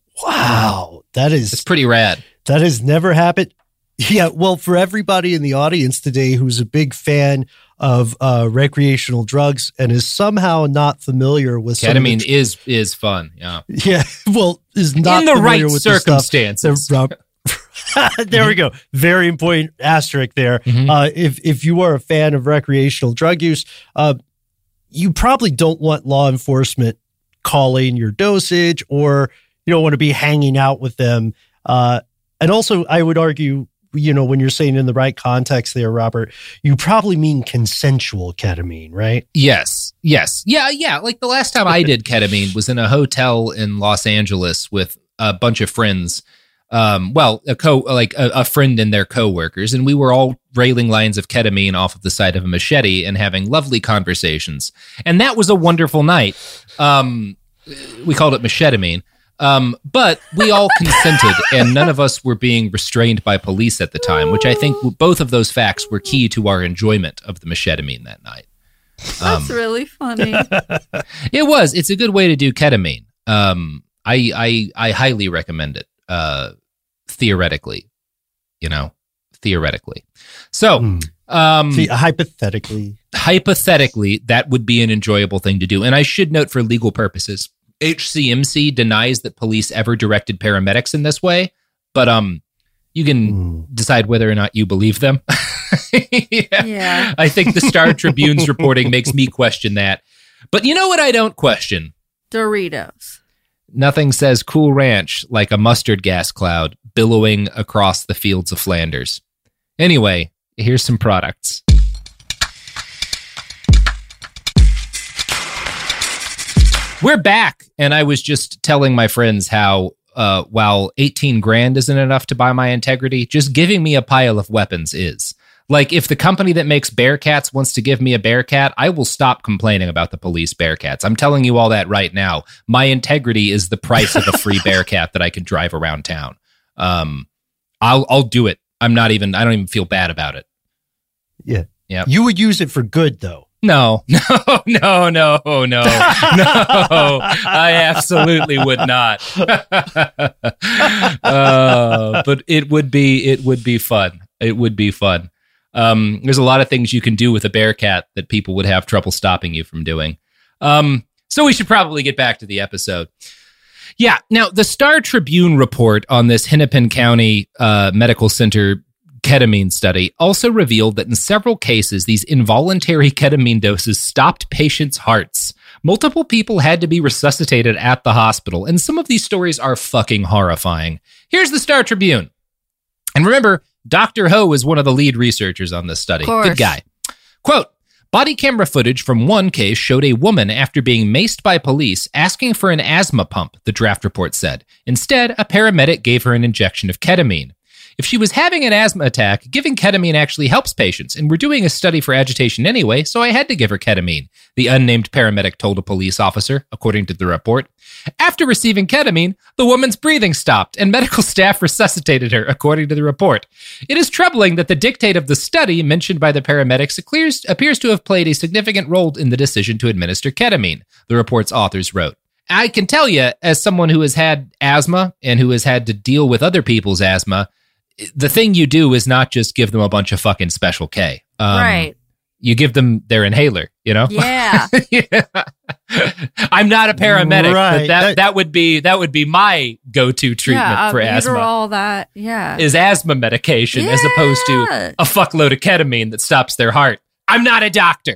Wow. That is... It's pretty rad. That has never happened. Yeah, well, for everybody in the audience today who's a big fan of uh, recreational drugs and is somehow not familiar with ketamine, tr- is is fun. Yeah, yeah. Well, is not in the right with circumstances. The stuff that, there we go. Very important asterisk there. Mm-hmm. Uh, if if you are a fan of recreational drug use, uh, you probably don't want law enforcement calling your dosage, or you don't want to be hanging out with them. Uh, and also, I would argue, you know, when you're saying in the right context there, Robert, you probably mean consensual ketamine, right? Yes. Yes. Yeah. Yeah. Like the last time I did ketamine was in a hotel in Los Angeles with a bunch of friends. Um, well, a co like a, a friend and their coworkers, and we were all railing lines of ketamine off of the side of a machete and having lovely conversations. And that was a wonderful night. Um, we called it machetamine. Um, but we all consented, and none of us were being restrained by police at the time, which I think both of those facts were key to our enjoyment of the machetamine that night. Um, That's really funny. It was. It's a good way to do ketamine. Um, I, I, I highly recommend it, uh, theoretically, you know, theoretically. So, mm. um, See, hypothetically, hypothetically, that would be an enjoyable thing to do. And I should note, for legal purposes, H C M C denies that police ever directed paramedics in this way, but um, you can mm. decide whether or not you believe them. yeah. yeah. I think the Star Tribune's reporting makes me question that. But you know what I don't question? Doritos. Nothing says Cool Ranch like a mustard gas cloud billowing across the fields of Flanders. Anyway, here's some products. We're back, and I was just telling my friends how uh, while eighteen grand isn't enough to buy my integrity, just giving me a pile of weapons is. Like, if the company that makes Bearcats wants to give me a Bearcat, I will stop complaining about the police Bearcats. I'm telling you all that right now. My integrity is the price of a free Bearcat that I can drive around town. Um, I'll I'll do it. I'm not even. I don't even feel bad about it. Yeah, yeah. You would use it for good, though. No, no, no, no, no, no. I absolutely would not. uh, but it would be, it would be fun. It would be fun. Um, there's a lot of things you can do with a bear cat that people would have trouble stopping you from doing. Um, so we should probably get back to the episode. Yeah. Now, the Star Tribune report on this Hennepin County uh, Medical Center ketamine study also revealed that in several cases, these involuntary ketamine doses stopped patients' hearts. Multiple people had to be resuscitated at the hospital, and some of these stories are fucking horrifying. Here's the Star Tribune. And remember, Doctor Ho is one of the lead researchers on this study. Good guy. Quote, body camera footage from one case showed a woman after being maced by police asking for an asthma pump, the draft report said. Instead, a paramedic gave her an injection of ketamine. If she was having an asthma attack, giving ketamine actually helps patients, and we're doing a study for agitation anyway, so I had to give her ketamine, the unnamed paramedic told a police officer, according to the report. After receiving ketamine, the woman's breathing stopped, and medical staff resuscitated her, according to the report. It is troubling that the dictate of the study mentioned by the paramedics appears, appears to have played a significant role in the decision to administer ketamine, the report's authors wrote. I can tell you, as someone who has had asthma and who has had to deal with other people's asthma, the thing you do is not just give them a bunch of fucking Special K. Um, right. You give them their inhaler, you know? Yeah. yeah. I'm not a paramedic, right. but that, that that would be that would be my go-to treatment yeah, for asthma. All that, yeah. Is asthma medication yeah. as opposed to a fuckload of ketamine that stops their heart. I'm not a doctor.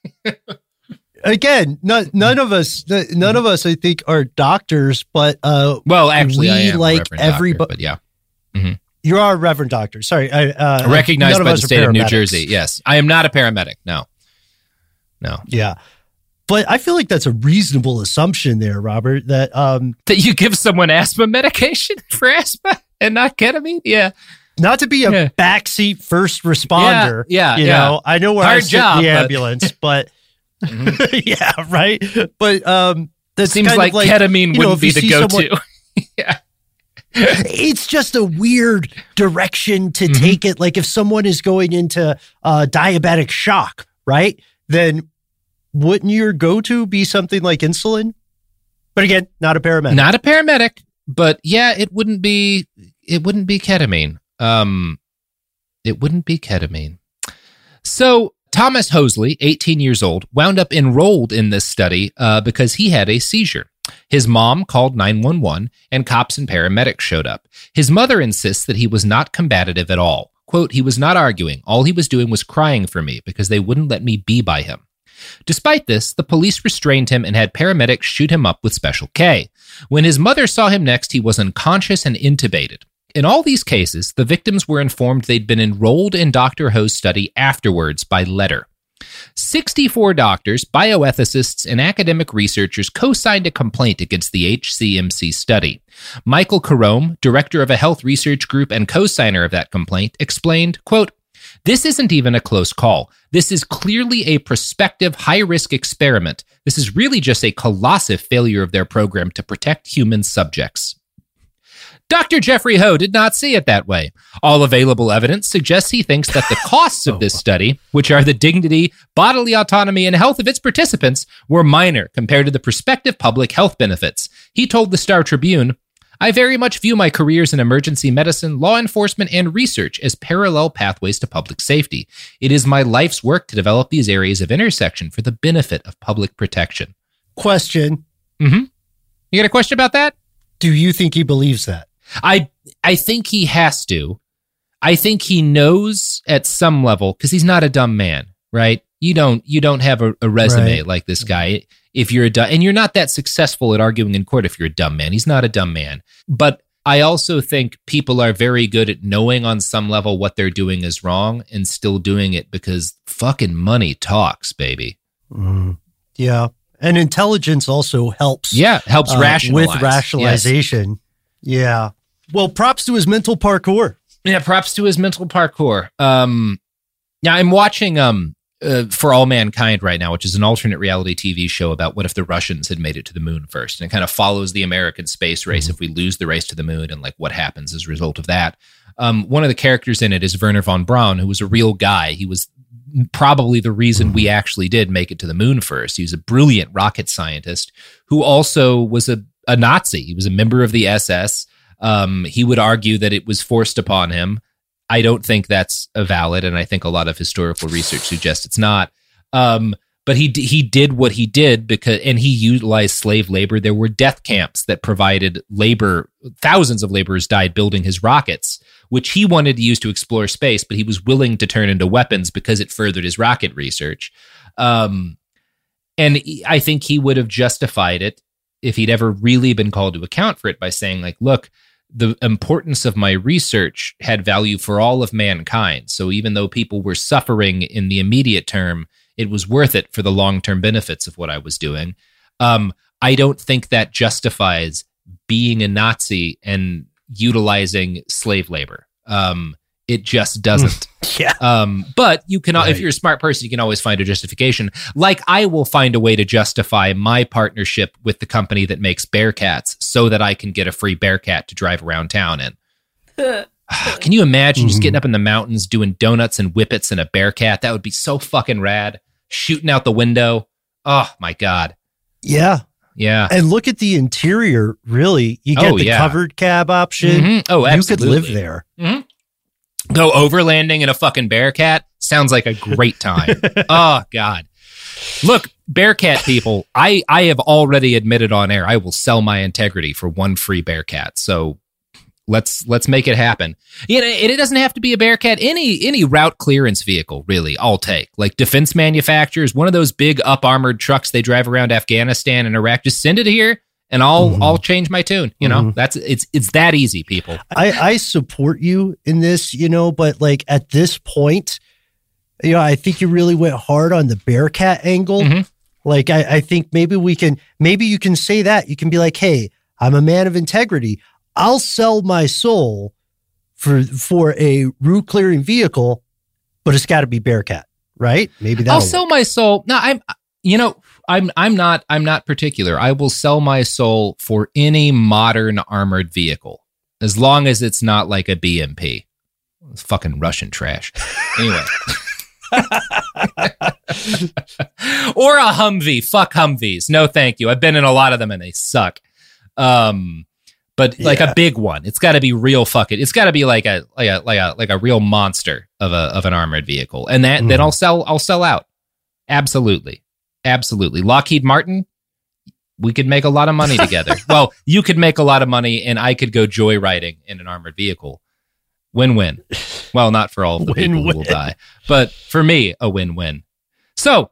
Again, none, none of us, none of us, I think, are doctors, but uh, well, actually, we I am like everybody. But yeah. Mm-hmm. You are a Reverend Doctor. Sorry. I, uh, Recognized by the state of New Jersey. Yes. I am not a paramedic. No. No. Yeah. But I feel like that's a reasonable assumption there, Robert, that... Um, that you give someone asthma medication for asthma and not ketamine? Yeah. Not to be a yeah. backseat first responder. Yeah. yeah you yeah. know, I know where Hard I sit job, in the but... ambulance, but... mm-hmm. yeah, right? But um, that seems like, like ketamine wouldn't know, be the go-to. Someone, yeah. It's just a weird direction to mm-hmm. take it. Like if someone is going into uh, diabetic shock, right? Then wouldn't your go-to be something like insulin? But again, not a paramedic. Not a paramedic, but yeah, it wouldn't be. It wouldn't be ketamine. Um, it wouldn't be ketamine. So Thomas Hosley, eighteen years old, wound up enrolled in this study uh, because he had a seizure. His mom called nine one one, and cops and paramedics showed up. His mother insists that he was not combative at all. Quote, he was not arguing. All he was doing was crying for me because they wouldn't let me be by him. Despite this, the police restrained him and had paramedics shoot him up with Special K. When his mother saw him next, he was unconscious and intubated. In all these cases, the victims were informed they'd been enrolled in Doctor Ho's study afterwards by letter. sixty-four doctors, bioethicists, and academic researchers co-signed a complaint against the H C M C study. Michael Carome, director of a health research group and co-signer of that complaint, explained, quote, this isn't even a close call. This is clearly a prospective high-risk experiment. This is really just a colossal failure of their program to protect human subjects. Doctor Jeffrey Ho did not see it that way. All available evidence suggests he thinks that the costs of this study, which are the dignity, bodily autonomy, and health of its participants, were minor compared to the prospective public health benefits. He told the Star Tribune, I very much view my careers in emergency medicine, law enforcement, and research as parallel pathways to public safety. It is my life's work to develop these areas of intersection for the benefit of public protection. Question. Mm-hmm. You got a question about that? Do you think he believes that? I I think he has to. I think he knows at some level, because he's not a dumb man, right? You don't you don't have a, a resume right. like this guy if you're a dumb, and you're not that successful at arguing in court if you're a dumb man. He's not a dumb man. But I also think people are very good at knowing on some level what they're doing is wrong and still doing it because fucking money talks, baby. Mm, yeah. And intelligence also helps. Yeah, helps uh, rationalize. With rationalization. Yes. Yeah. Well, props to his mental parkour. Yeah, props to his mental parkour. Um, yeah, I'm watching um, uh, For All Mankind right now, which is an alternate reality T V show about what if the Russians had made it to the moon first. And it kind of follows the American space race mm-hmm. if we lose the race to the moon and like what happens as a result of that. Um, one of the characters in it is Wernher von Braun, who was a real guy. He was probably the reason we actually did make it to the moon first. He was a brilliant rocket scientist who also was a, a Nazi. He was a member of the S S. Um, he would argue that it was forced upon him. I don't think that's a valid, and I think a lot of historical research suggests it's not. Um, but he he did what he did because, and he utilized slave labor. There were death camps that provided labor. Thousands of laborers died building his rockets, which he wanted to use to explore space, but he was willing to turn into weapons because it furthered his rocket research. Um, and I think he would have justified it if he'd ever really been called to account for it by saying, like, look, the importance of my research had value for all of mankind. So even though people were suffering in the immediate term, it was worth it for the long-term benefits of what I was doing. Um, I don't think that justifies being a Nazi and utilizing slave labor. Um, it just doesn't. Yeah. Um, but you can, Right. if you're a smart person, you can always find a justification. Like I will find a way to justify my partnership with the company that makes Bearcats so that I can get a free Bearcat to drive around town in. Can you imagine just getting up in the mountains, doing donuts and whippets in a Bearcat? That would be so fucking rad. Shooting out the window. Oh my God. Yeah. Yeah. And look at the interior, really. You get Oh, the yeah. covered cab option. Mhm. Oh, You could absolutely. live there. Go overlanding in a fucking Bearcat. Sounds like a great time. Oh God. Look, Bearcat people, I, I have already admitted on air, I will sell my integrity for one free Bearcat. So let's, let's make it happen. You know, and it doesn't have to be a Bearcat. Any, any route clearance vehicle, really, I'll take. Like defense manufacturers, one of those big up armored trucks they drive around Afghanistan and Iraq, just send it here and I'll, Mhm. I'll change my tune. You know, Mhm. that's, it's, it's that easy, people. I, I support you in this, you know, but like at this point, you know, I think you really went hard on the Bearcat angle. Mhm. Like, I, I think maybe we can, maybe you can say that. You can be like, hey, I'm a man of integrity. I'll sell my soul for for a route clearing vehicle, but it's got to be Bearcat, right? Maybe that'll I'll sell work. my soul. No, I'm, you know, I'm, I'm not, I'm not particular. I will sell my soul for any modern armored vehicle, as long as it's not like a B M P. It's fucking Russian trash. Anyway. Or a Humvee. Fuck Humvees. No, thank you. I've been in a lot of them and they suck. Um, but like Yeah. a big one, it's got to be real fucking. It's got to be like a like a like a like a real monster of a of an armored vehicle, and that then Mhm. I'll sell. I'll sell out. Absolutely, absolutely. Lockheed Martin, we could make a lot of money together. Well, you could make a lot of money, and I could go joyriding in an armored vehicle. Win-win. Well, not for all of the people who will Win-win. die, but for me, a win-win. So,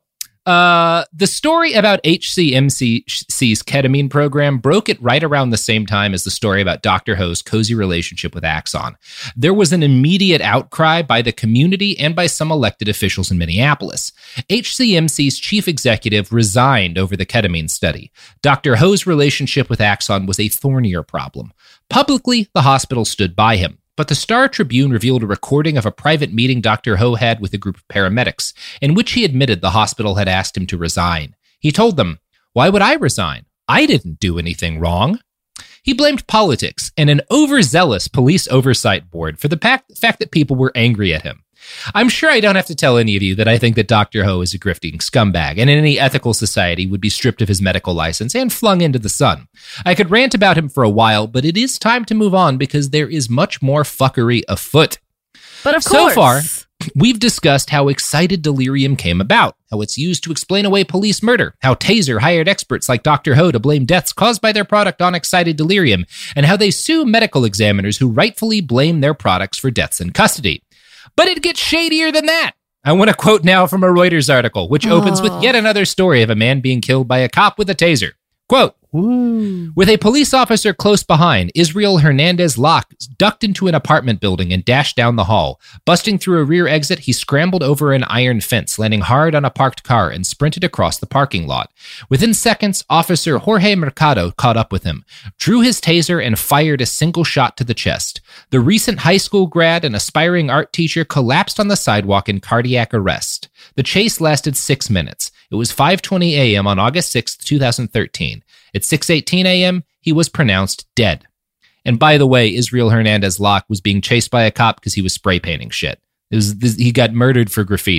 uh, the story about H C M C's ketamine program broke it right around the same time as the story about Doctor Ho's cozy relationship with Axon. There was an immediate outcry by the community and by some elected officials in Minneapolis. H C M C's chief executive resigned over the ketamine study. Doctor Ho's relationship with Axon was a thornier problem. Publicly, the hospital stood by him. But the Star Tribune revealed a recording of a private meeting Doctor Ho had with a group of paramedics, in which he admitted the hospital had asked him to resign. He told them, "Why would I resign? I didn't do anything wrong." He blamed politics and an overzealous police oversight board for the fact, fact that people were angry at him. I'm sure I don't have to tell any of you that I think that Doctor Ho is a grifting scumbag, and in any ethical society would be stripped of his medical license and flung into the sun. I could rant about him for a while, but it is time to move on because there is much more fuckery afoot. But of So course. far, we've discussed how excited delirium came about, how it's used to explain away police murder, how Taser hired experts like Doctor Ho to blame deaths caused by their product on excited delirium, and how they sue medical examiners who rightfully blame their products for deaths in custody. But it gets shadier than that. I want to quote now from a Reuters article, which opens Oh. with yet another story of a man being killed by a cop with a taser. Quote, Woo. with a police officer close behind, Israel Hernandez Locke ducked into an apartment building and dashed down the hall. Busting through a rear exit, he scrambled over an iron fence, landing hard on a parked car and sprinted across the parking lot. Within seconds, Officer Jorge Mercado caught up with him, drew his taser, and fired a single shot to the chest. The recent high school grad and aspiring art teacher collapsed on the sidewalk in cardiac arrest. The chase lasted six minutes. It was five twenty a.m. on August sixth, twenty thirteen. At six eighteen a.m., he was pronounced dead. And by the way, Israel Hernandez Locke was being chased by a cop because he was spray painting shit. It was, this, he got murdered for graffiti.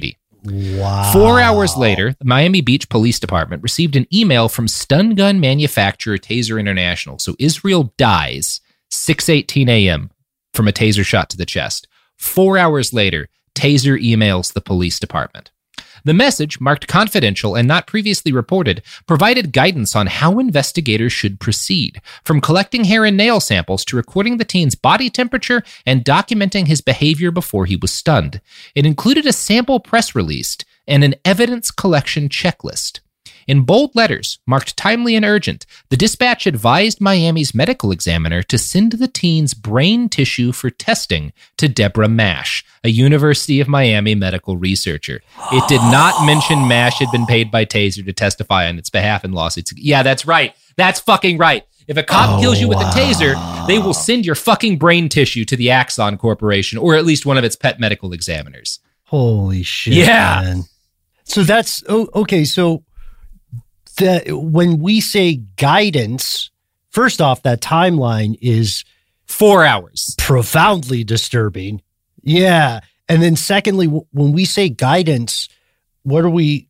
Wow. Four hours later, the Miami Beach Police Department received an email from stun gun manufacturer Taser International. So Israel dies six eighteen a.m. from a taser shot to the chest. Four hours later, Taser emails the police department. The message, marked confidential and not previously reported, provided guidance on how investigators should proceed, from collecting hair and nail samples to recording the teen's body temperature and documenting his behavior before he was stunned. It included a sample press release and an evidence collection checklist. In bold letters, marked timely and urgent, the dispatch advised Miami's medical examiner to send the teen's brain tissue for testing to Deborah Mash, a University of Miami medical researcher. It did not mention Mash had been paid by Taser to testify on its behalf in lawsuits. Yeah, that's right. That's fucking right. If a cop oh, kills you with wow. a taser, they will send your fucking brain tissue to the Axon Corporation, or at least one of its pet medical examiners. Holy shit, yeah. man. So that's, oh, okay, so that when we say guidance, first off, that timeline is four hours. Profoundly disturbing. Yeah. And then secondly, when we say guidance, what are we,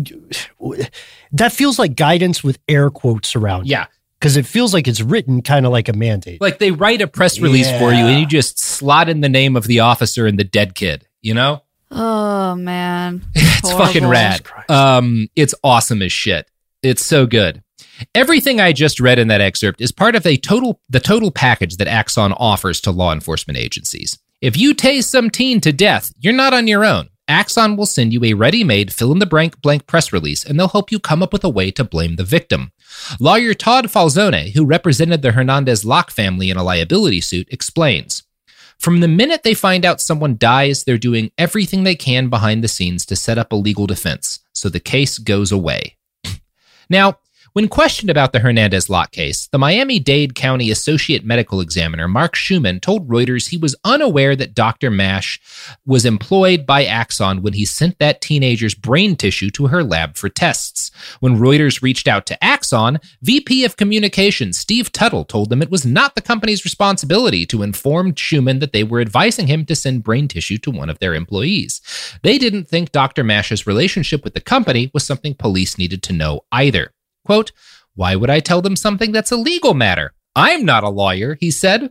that feels like guidance with air quotes around it. Yeah. Because it feels like it's written kind of like a mandate. Like they write a press release yeah. for you and you just slot in the name of the officer and the dead kid, you know? Oh, man. It's Horrible. fucking rad. Um, it's awesome as shit. It's so good. Everything I just read in that excerpt is part of a total the total package that Axon offers to law enforcement agencies. If you tase some teen to death, you're not on your own. Axon will send you a ready-made fill-in-the-blank blank press release, and they'll help you come up with a way to blame the victim. Lawyer Todd Falzone, who represented the Hernandez-Locke family in a liability suit, explains, from the minute they find out someone dies, they're doing everything they can behind the scenes to set up a legal defense, so the case goes away. Now, when questioned about the Hernandez-Locke case, the Miami-Dade County Associate Medical Examiner Mark Schumann told Reuters he was unaware that Doctor Mash was employed by Axon when he sent that teenager's brain tissue to her lab for tests. When Reuters reached out to Axon, V P of Communications Steve Tuttle told them it was not the company's responsibility to inform Schumann that they were advising him to send brain tissue to one of their employees. They didn't think Doctor Mash's relationship with the company was something police needed to know either. Quote, why would I tell them something that's a legal matter? I'm not a lawyer, he said.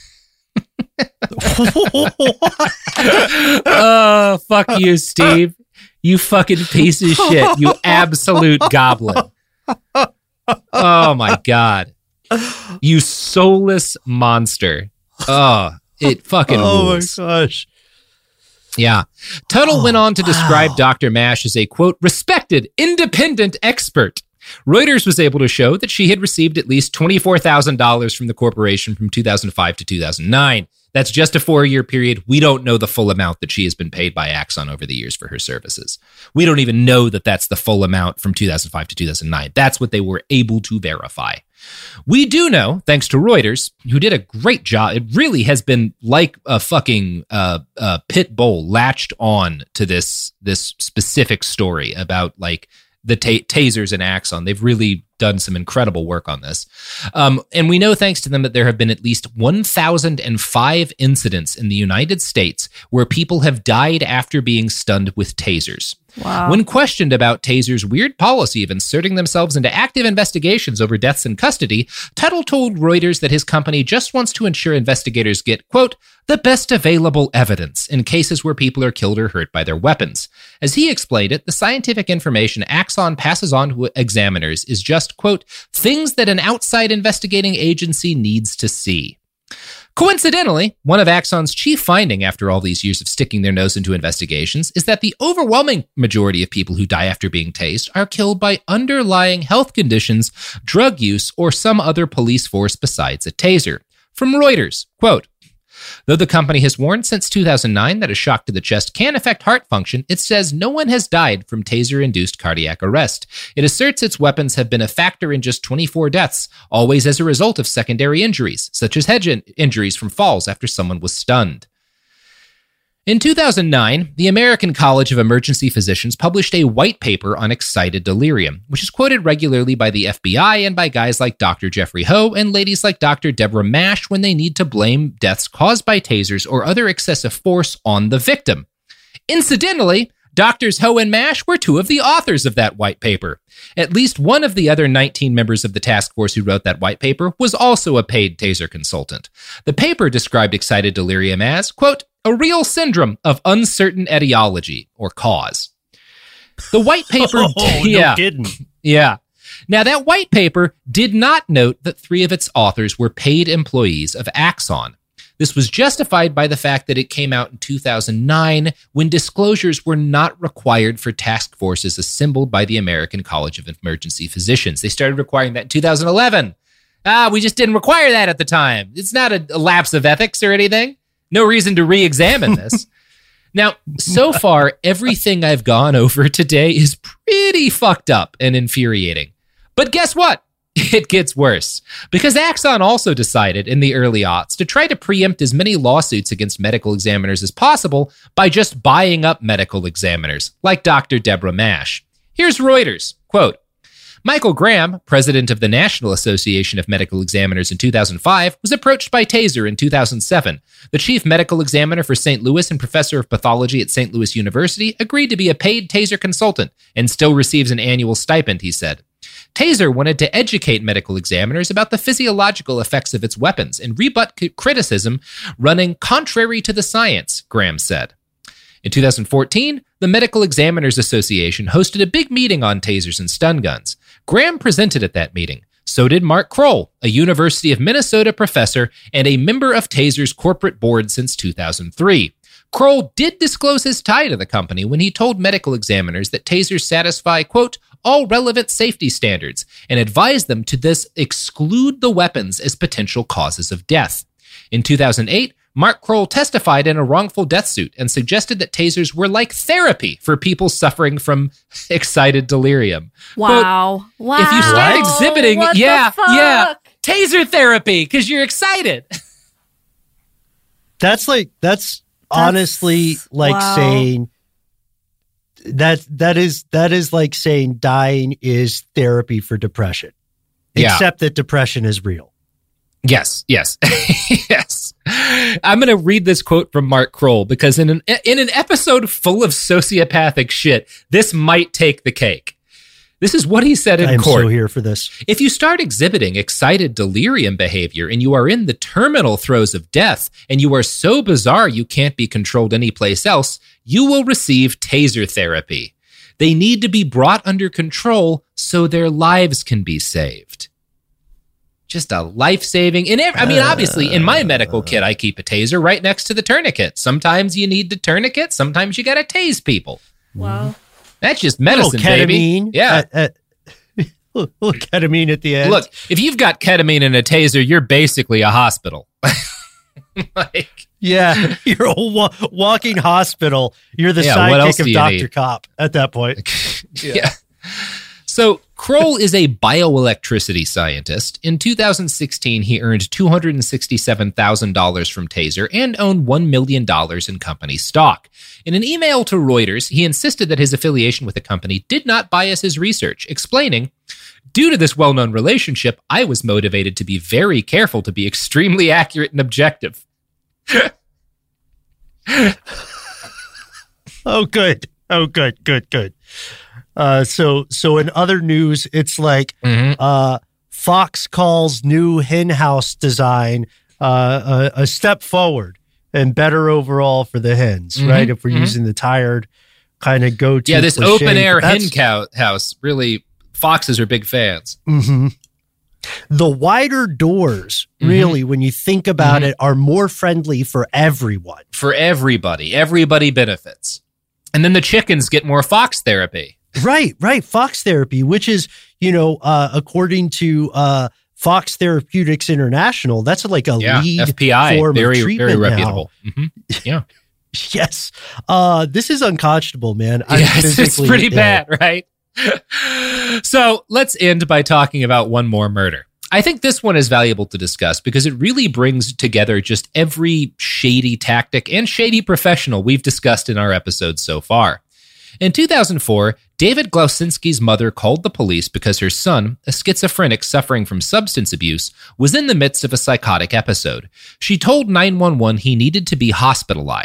Oh, fuck you, Steve. You fucking piece of shit. You absolute goblin. Oh, my God. You soulless monster. Oh, it fucking oh rules. Oh, my gosh. Yeah. Tuttle oh, went on to describe wow. Doctor Mash as a, quote, respected, independent expert. Reuters was able to show that she had received at least twenty-four thousand dollars from the corporation from two thousand five to two thousand nine. That's just a four-year period. We don't know the full amount that she has been paid by Axon over the years for her services. We don't even know that that's the full amount from two thousand five to two thousand nine. That's what they were able to verify. We do know, thanks to Reuters, who did a great job. It really has been like a fucking uh, uh, pit bull latched on to this, this specific story about like the ta- tasers and Axon. They've really done some incredible work on this. Um, and we know, thanks to them, that there have been at least one thousand five incidents in the United States where people have died after being stunned with tasers. Wow. When questioned about Taser's weird policy of inserting themselves into active investigations over deaths in custody, Tuttle told Reuters that his company just wants to ensure investigators get, quote, the best available evidence in cases where people are killed or hurt by their weapons. As he explained it, the scientific information Axon passes on to examiners is just, quote, things that an outside investigating agency needs to see. Coincidentally, one of Axon's chief findings after all these years of sticking their nose into investigations is that the overwhelming majority of people who die after being tased are killed by underlying health conditions, drug use, or some other police force besides a taser. From Reuters, quote, though the company has warned since two thousand nine that a shock to the chest can affect heart function, it says no one has died from taser-induced cardiac arrest. It asserts its weapons have been a factor in just twenty-four deaths, always as a result of secondary injuries, such as head in- injuries from falls after someone was stunned. In two thousand nine, the American College of Emergency Physicians published a white paper on excited delirium, which is quoted regularly by the F B I and by guys like Doctor Jeffrey Ho and ladies like Doctor Deborah Mash when they need to blame deaths caused by tasers or other excessive force on the victim. Incidentally, Doctors Ho and Mash were two of the authors of that white paper. At least one of the other nineteen members of the task force who wrote that white paper was also a paid taser consultant. The paper described excited delirium as, quote, a real syndrome of uncertain etiology or cause. The white paper, oh, yeah, no kidding. yeah. Now, that white paper did not note that three of its authors were paid employees of Axon. This was justified by the fact that it came out in two thousand nine when disclosures were not required for task forces assembled by the American College of Emergency Physicians. They started requiring that in two thousand eleven. Ah, we just didn't require that at the time. It's not a, a lapse of ethics or anything. No reason to re-examine this. Now, so far, everything I've gone over today is pretty fucked up and infuriating. But guess what? It gets worse, because Axon also decided in the early aughts to try to preempt as many lawsuits against medical examiners as possible by just buying up medical examiners, like Doctor Deborah Mash. Here's Reuters, quote, Michael Graham, president of the National Association of Medical Examiners in two thousand five, was approached by Taser in two thousand seven. The chief medical examiner for Saint Louis and professor of pathology at Saint Louis University agreed to be a paid Taser consultant and still receives an annual stipend, he said. Taser wanted to educate medical examiners about the physiological effects of its weapons and rebut c- criticism running contrary to the science, Graham said. In two thousand fourteen, the Medical Examiners Association hosted a big meeting on tasers and stun guns. Graham presented at that meeting. So did Mark Kroll, a University of Minnesota professor and a member of Taser's corporate board since two thousand three. Kroll did disclose his tie to the company when he told medical examiners that tasers satisfy, quote, all relevant safety standards, and advised them to thus exclude the weapons as potential causes of death. In two thousand eight, Mark Kroll testified in a wrongful death suit and suggested that tasers were like therapy for people suffering from excited delirium. Wow. Quote, wow. if you start exhibiting, What yeah, the fuck? yeah, taser therapy because you're excited. That's like, that's, honestly like wow. saying that that is that is like saying dying is therapy for depression. Yeah. Except that depression is real. Yes, yes, yes. I'm going to read this quote from Mark Kroll because in an in an episode full of sociopathic shit, this might take the cake. This is what he said in I'm court. so here for this. If you start exhibiting excited delirium behavior and you are in the terminal throes of death and you are so bizarre you can't be controlled anyplace else, you will receive taser therapy. They need to be brought under control so their lives can be saved. Just a life-saving. And I mean, obviously, in my medical kit, I keep a taser right next to the tourniquet. Sometimes you need the tourniquet. Sometimes you got to tase people. Wow. That's just medicine, ketamine, baby. Yeah. At, at, little ketamine at the end. Look, if you've got ketamine in a taser, you're basically a hospital. like, yeah, you're a wa- walking hospital. You're the Yeah, what else sidekick do of you Doctor need? Cop at that point. yeah. yeah. So Kroll is a bioelectricity scientist. In two thousand sixteen, he earned two hundred sixty-seven thousand dollars from Taser and owned one million dollars in company stock. In an email to Reuters, he insisted that his affiliation with the company did not bias his research, explaining, due to this well-known relationship, I was motivated to be very careful to be extremely accurate and objective. Oh, good. Oh, good, good, good. Uh, so, so in other news, it's like Mm-hmm. uh, Fox calls new hen house design uh, a, a step forward and better overall for the hens, Mhm, right? If we're mhm. using the tired kind of go-to. Yeah, this cliche, open-air but hen that's- cow house, really, foxes are big fans. Mhm. The wider doors, Mhm. really, when you think about Mhm. it, are more friendly for everyone. For everybody. Everybody benefits. And then the chickens get more fox therapy. Right, right. Fox therapy, which is, you know, uh, according to uh, Fox Therapeutics International, that's like a Yeah, lead F P I, form very, of treatment very now. reputable. Mhm. Yeah. Yes. Uh, this is unconscionable, man. I'm Yes, it's physically pretty ill. bad, right? So let's end by talking about one more murder. I think this one is valuable to discuss because it really brings together just every shady tactic and shady professional we've discussed in our episodes so far. In two thousand four, David Glausinski's mother called the police because her son, a schizophrenic suffering from substance abuse, was in the midst of a psychotic episode. She told nine one one he needed to be hospitalized.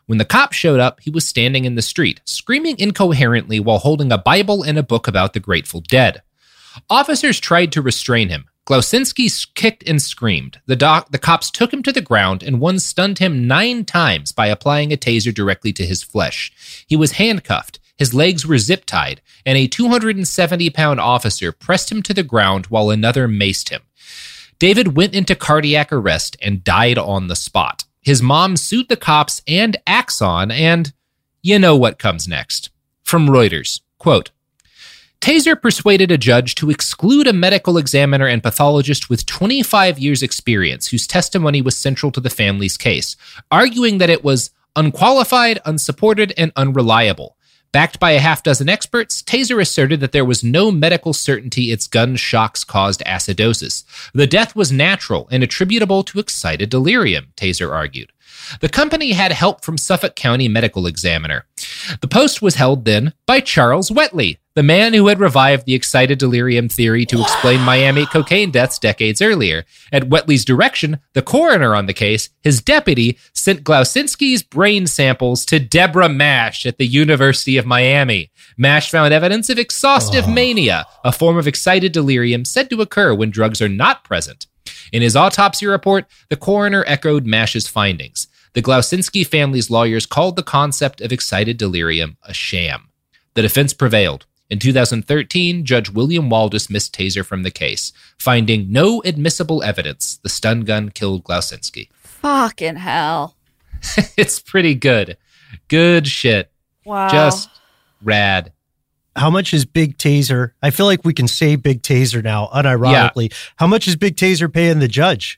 When the cop showed up, he was standing in the street, screaming incoherently while holding a Bible and a book about the Grateful Dead. Officers tried to restrain him. Glausinski kicked and screamed. The, doc, the cops took him to the ground, and one stunned him nine times by applying a taser directly to his flesh. He was handcuffed, his legs were zip-tied, and a two hundred seventy pound officer pressed him to the ground while another maced him. David went into cardiac arrest and died on the spot. His mom sued the cops and Axon, and you know what comes next. From Reuters, quote, Taser persuaded a judge to exclude a medical examiner and pathologist with twenty-five years experience whose testimony was central to the family's case, arguing that it was unqualified, unsupported, and unreliable. Backed by a half dozen experts, Taser asserted that there was no medical certainty its gun shocks caused acidosis. The death was natural and attributable to excited delirium, Taser argued. The company had help from Suffolk County medical examiner. The post was held then by Charles Wetley, the man who had revived the excited delirium theory to explain Miami cocaine deaths decades earlier. At Wetley's direction, the coroner on the case, his deputy, sent Glausinski's brain samples to Deborah Mash at the University of Miami. Mash found evidence of exhaustive oh. mania, a form of excited delirium said to occur when drugs are not present. In his autopsy report, the coroner echoed Mash's findings. The Glausinski family's lawyers called the concept of excited delirium a sham. The defense prevailed. In two thousand thirteen, Judge William Wall dismissed Taser from the case, finding no admissible evidence the stun gun killed Glausinski. Fucking hell. It's pretty good. Good shit. Wow. Just rad. How much is Big Taser? I feel like we can say Big Taser now, unironically. Yeah. How much is Big Taser paying the judge?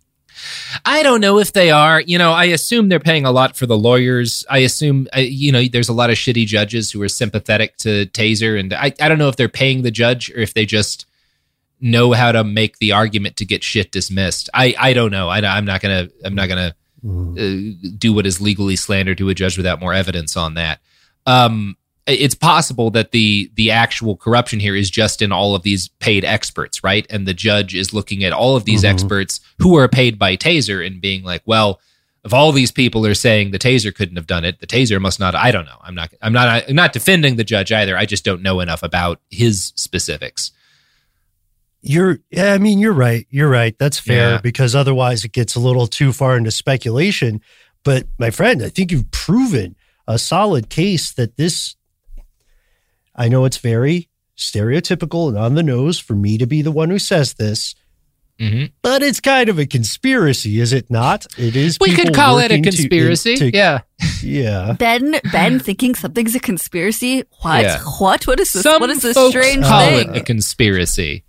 I don't know if they are. You know, I assume they're paying a lot for the lawyers. I assume, you know, there's a lot of shitty judges who are sympathetic to Taser. And I, I don't know if they're paying the judge or if they just know how to make the argument to get shit dismissed. I, I don't know. I, I'm not going to I'm not going to uh, do what is legally slander to a judge without more evidence on that. Um, it's possible that the the actual corruption here is just in all of these paid experts, right? And the judge is looking at all of these mm-hmm. experts who are paid by Taser and being like, well, if all these people are saying the Taser couldn't have done it, the Taser must not. I don't know. I'm not. I'm not. I'm not defending the judge either. I just don't know enough about his specifics. You're. I mean, you're right. You're right. That's fair yeah. because otherwise it gets a little too far into speculation. But my friend, I think you've proven a solid case that this. I know it's very stereotypical and on the nose for me to be the one who says this, mm-hmm. but it's kind of a conspiracy, is it not? It is. We could call it a conspiracy. To, to, yeah. Yeah. Ben, Ben thinking something's a conspiracy? What? Yeah. What? What is this? Some what is this folks strange call thing? it a conspiracy.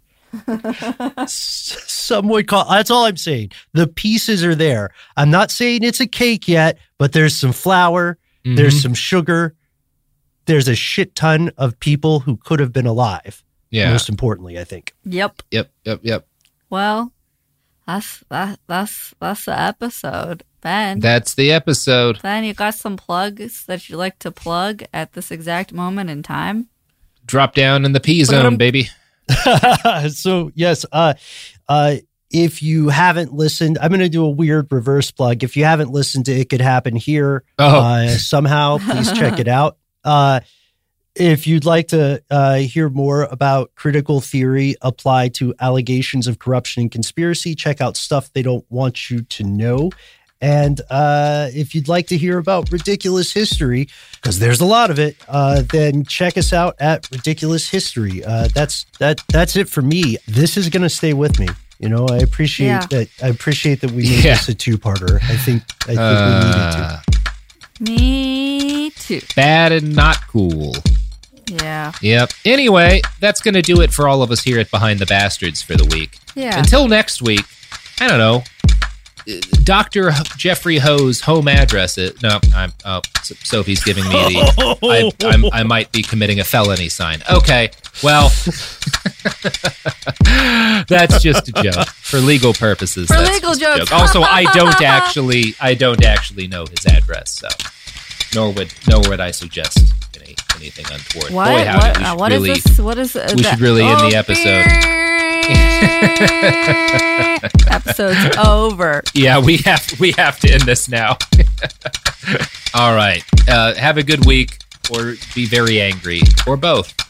Some would call, that's all I'm saying. The pieces are there. I'm not saying it's a cake yet, but there's some flour, mm-hmm. there's some sugar. There's a shit ton of people who could have been alive. Yeah. Most importantly, I think. Yep. Yep. Yep. Yep. Well, that's that. That's that's the episode, Ben. That's the episode. Ben, you got some plugs that you like to plug at this exact moment in time? Drop down in the P zone, baby. So yes, uh, uh, if you haven't listened, I'm going to do a weird reverse plug. If you haven't listened to It Could Happen Here, oh. uh, somehow, please check it out. Uh, if you'd like to uh, hear more about critical theory applied to allegations of corruption and conspiracy, check out Stuff They Don't Want You to Know. And uh, if you'd like to hear about ridiculous history, because there's a lot of it, uh, then check us out at Ridiculous History. Uh, that's that. That's it for me. This is going to stay with me. You know, I appreciate yeah. that. I appreciate that we made yeah. this a two-parter. I think. I think uh, we needed to. Me too. Bad and not cool. Yeah. Yep. Anyway, that's going to do it for all of us here at Behind the Bastards for the week. Yeah. Until next week, I don't know, Doctor Jeffrey Ho's home address is... No, I'm, oh, Sophie's giving me the... I, I'm, I might be committing a felony sign. Okay, well... That's just a joke. For legal purposes. For legal jokes. Joke. Also, I don't actually... I don't actually know his address, so... Nor would, nor would I suggest any, anything untoward. What? Boy, howdy, what, uh, we what really, is this? What is uh, we that? should really oh, end the episode. episode episode's over. Yeah, we have we have to end this now. All right. Uh, have a good week, or be very angry, or both.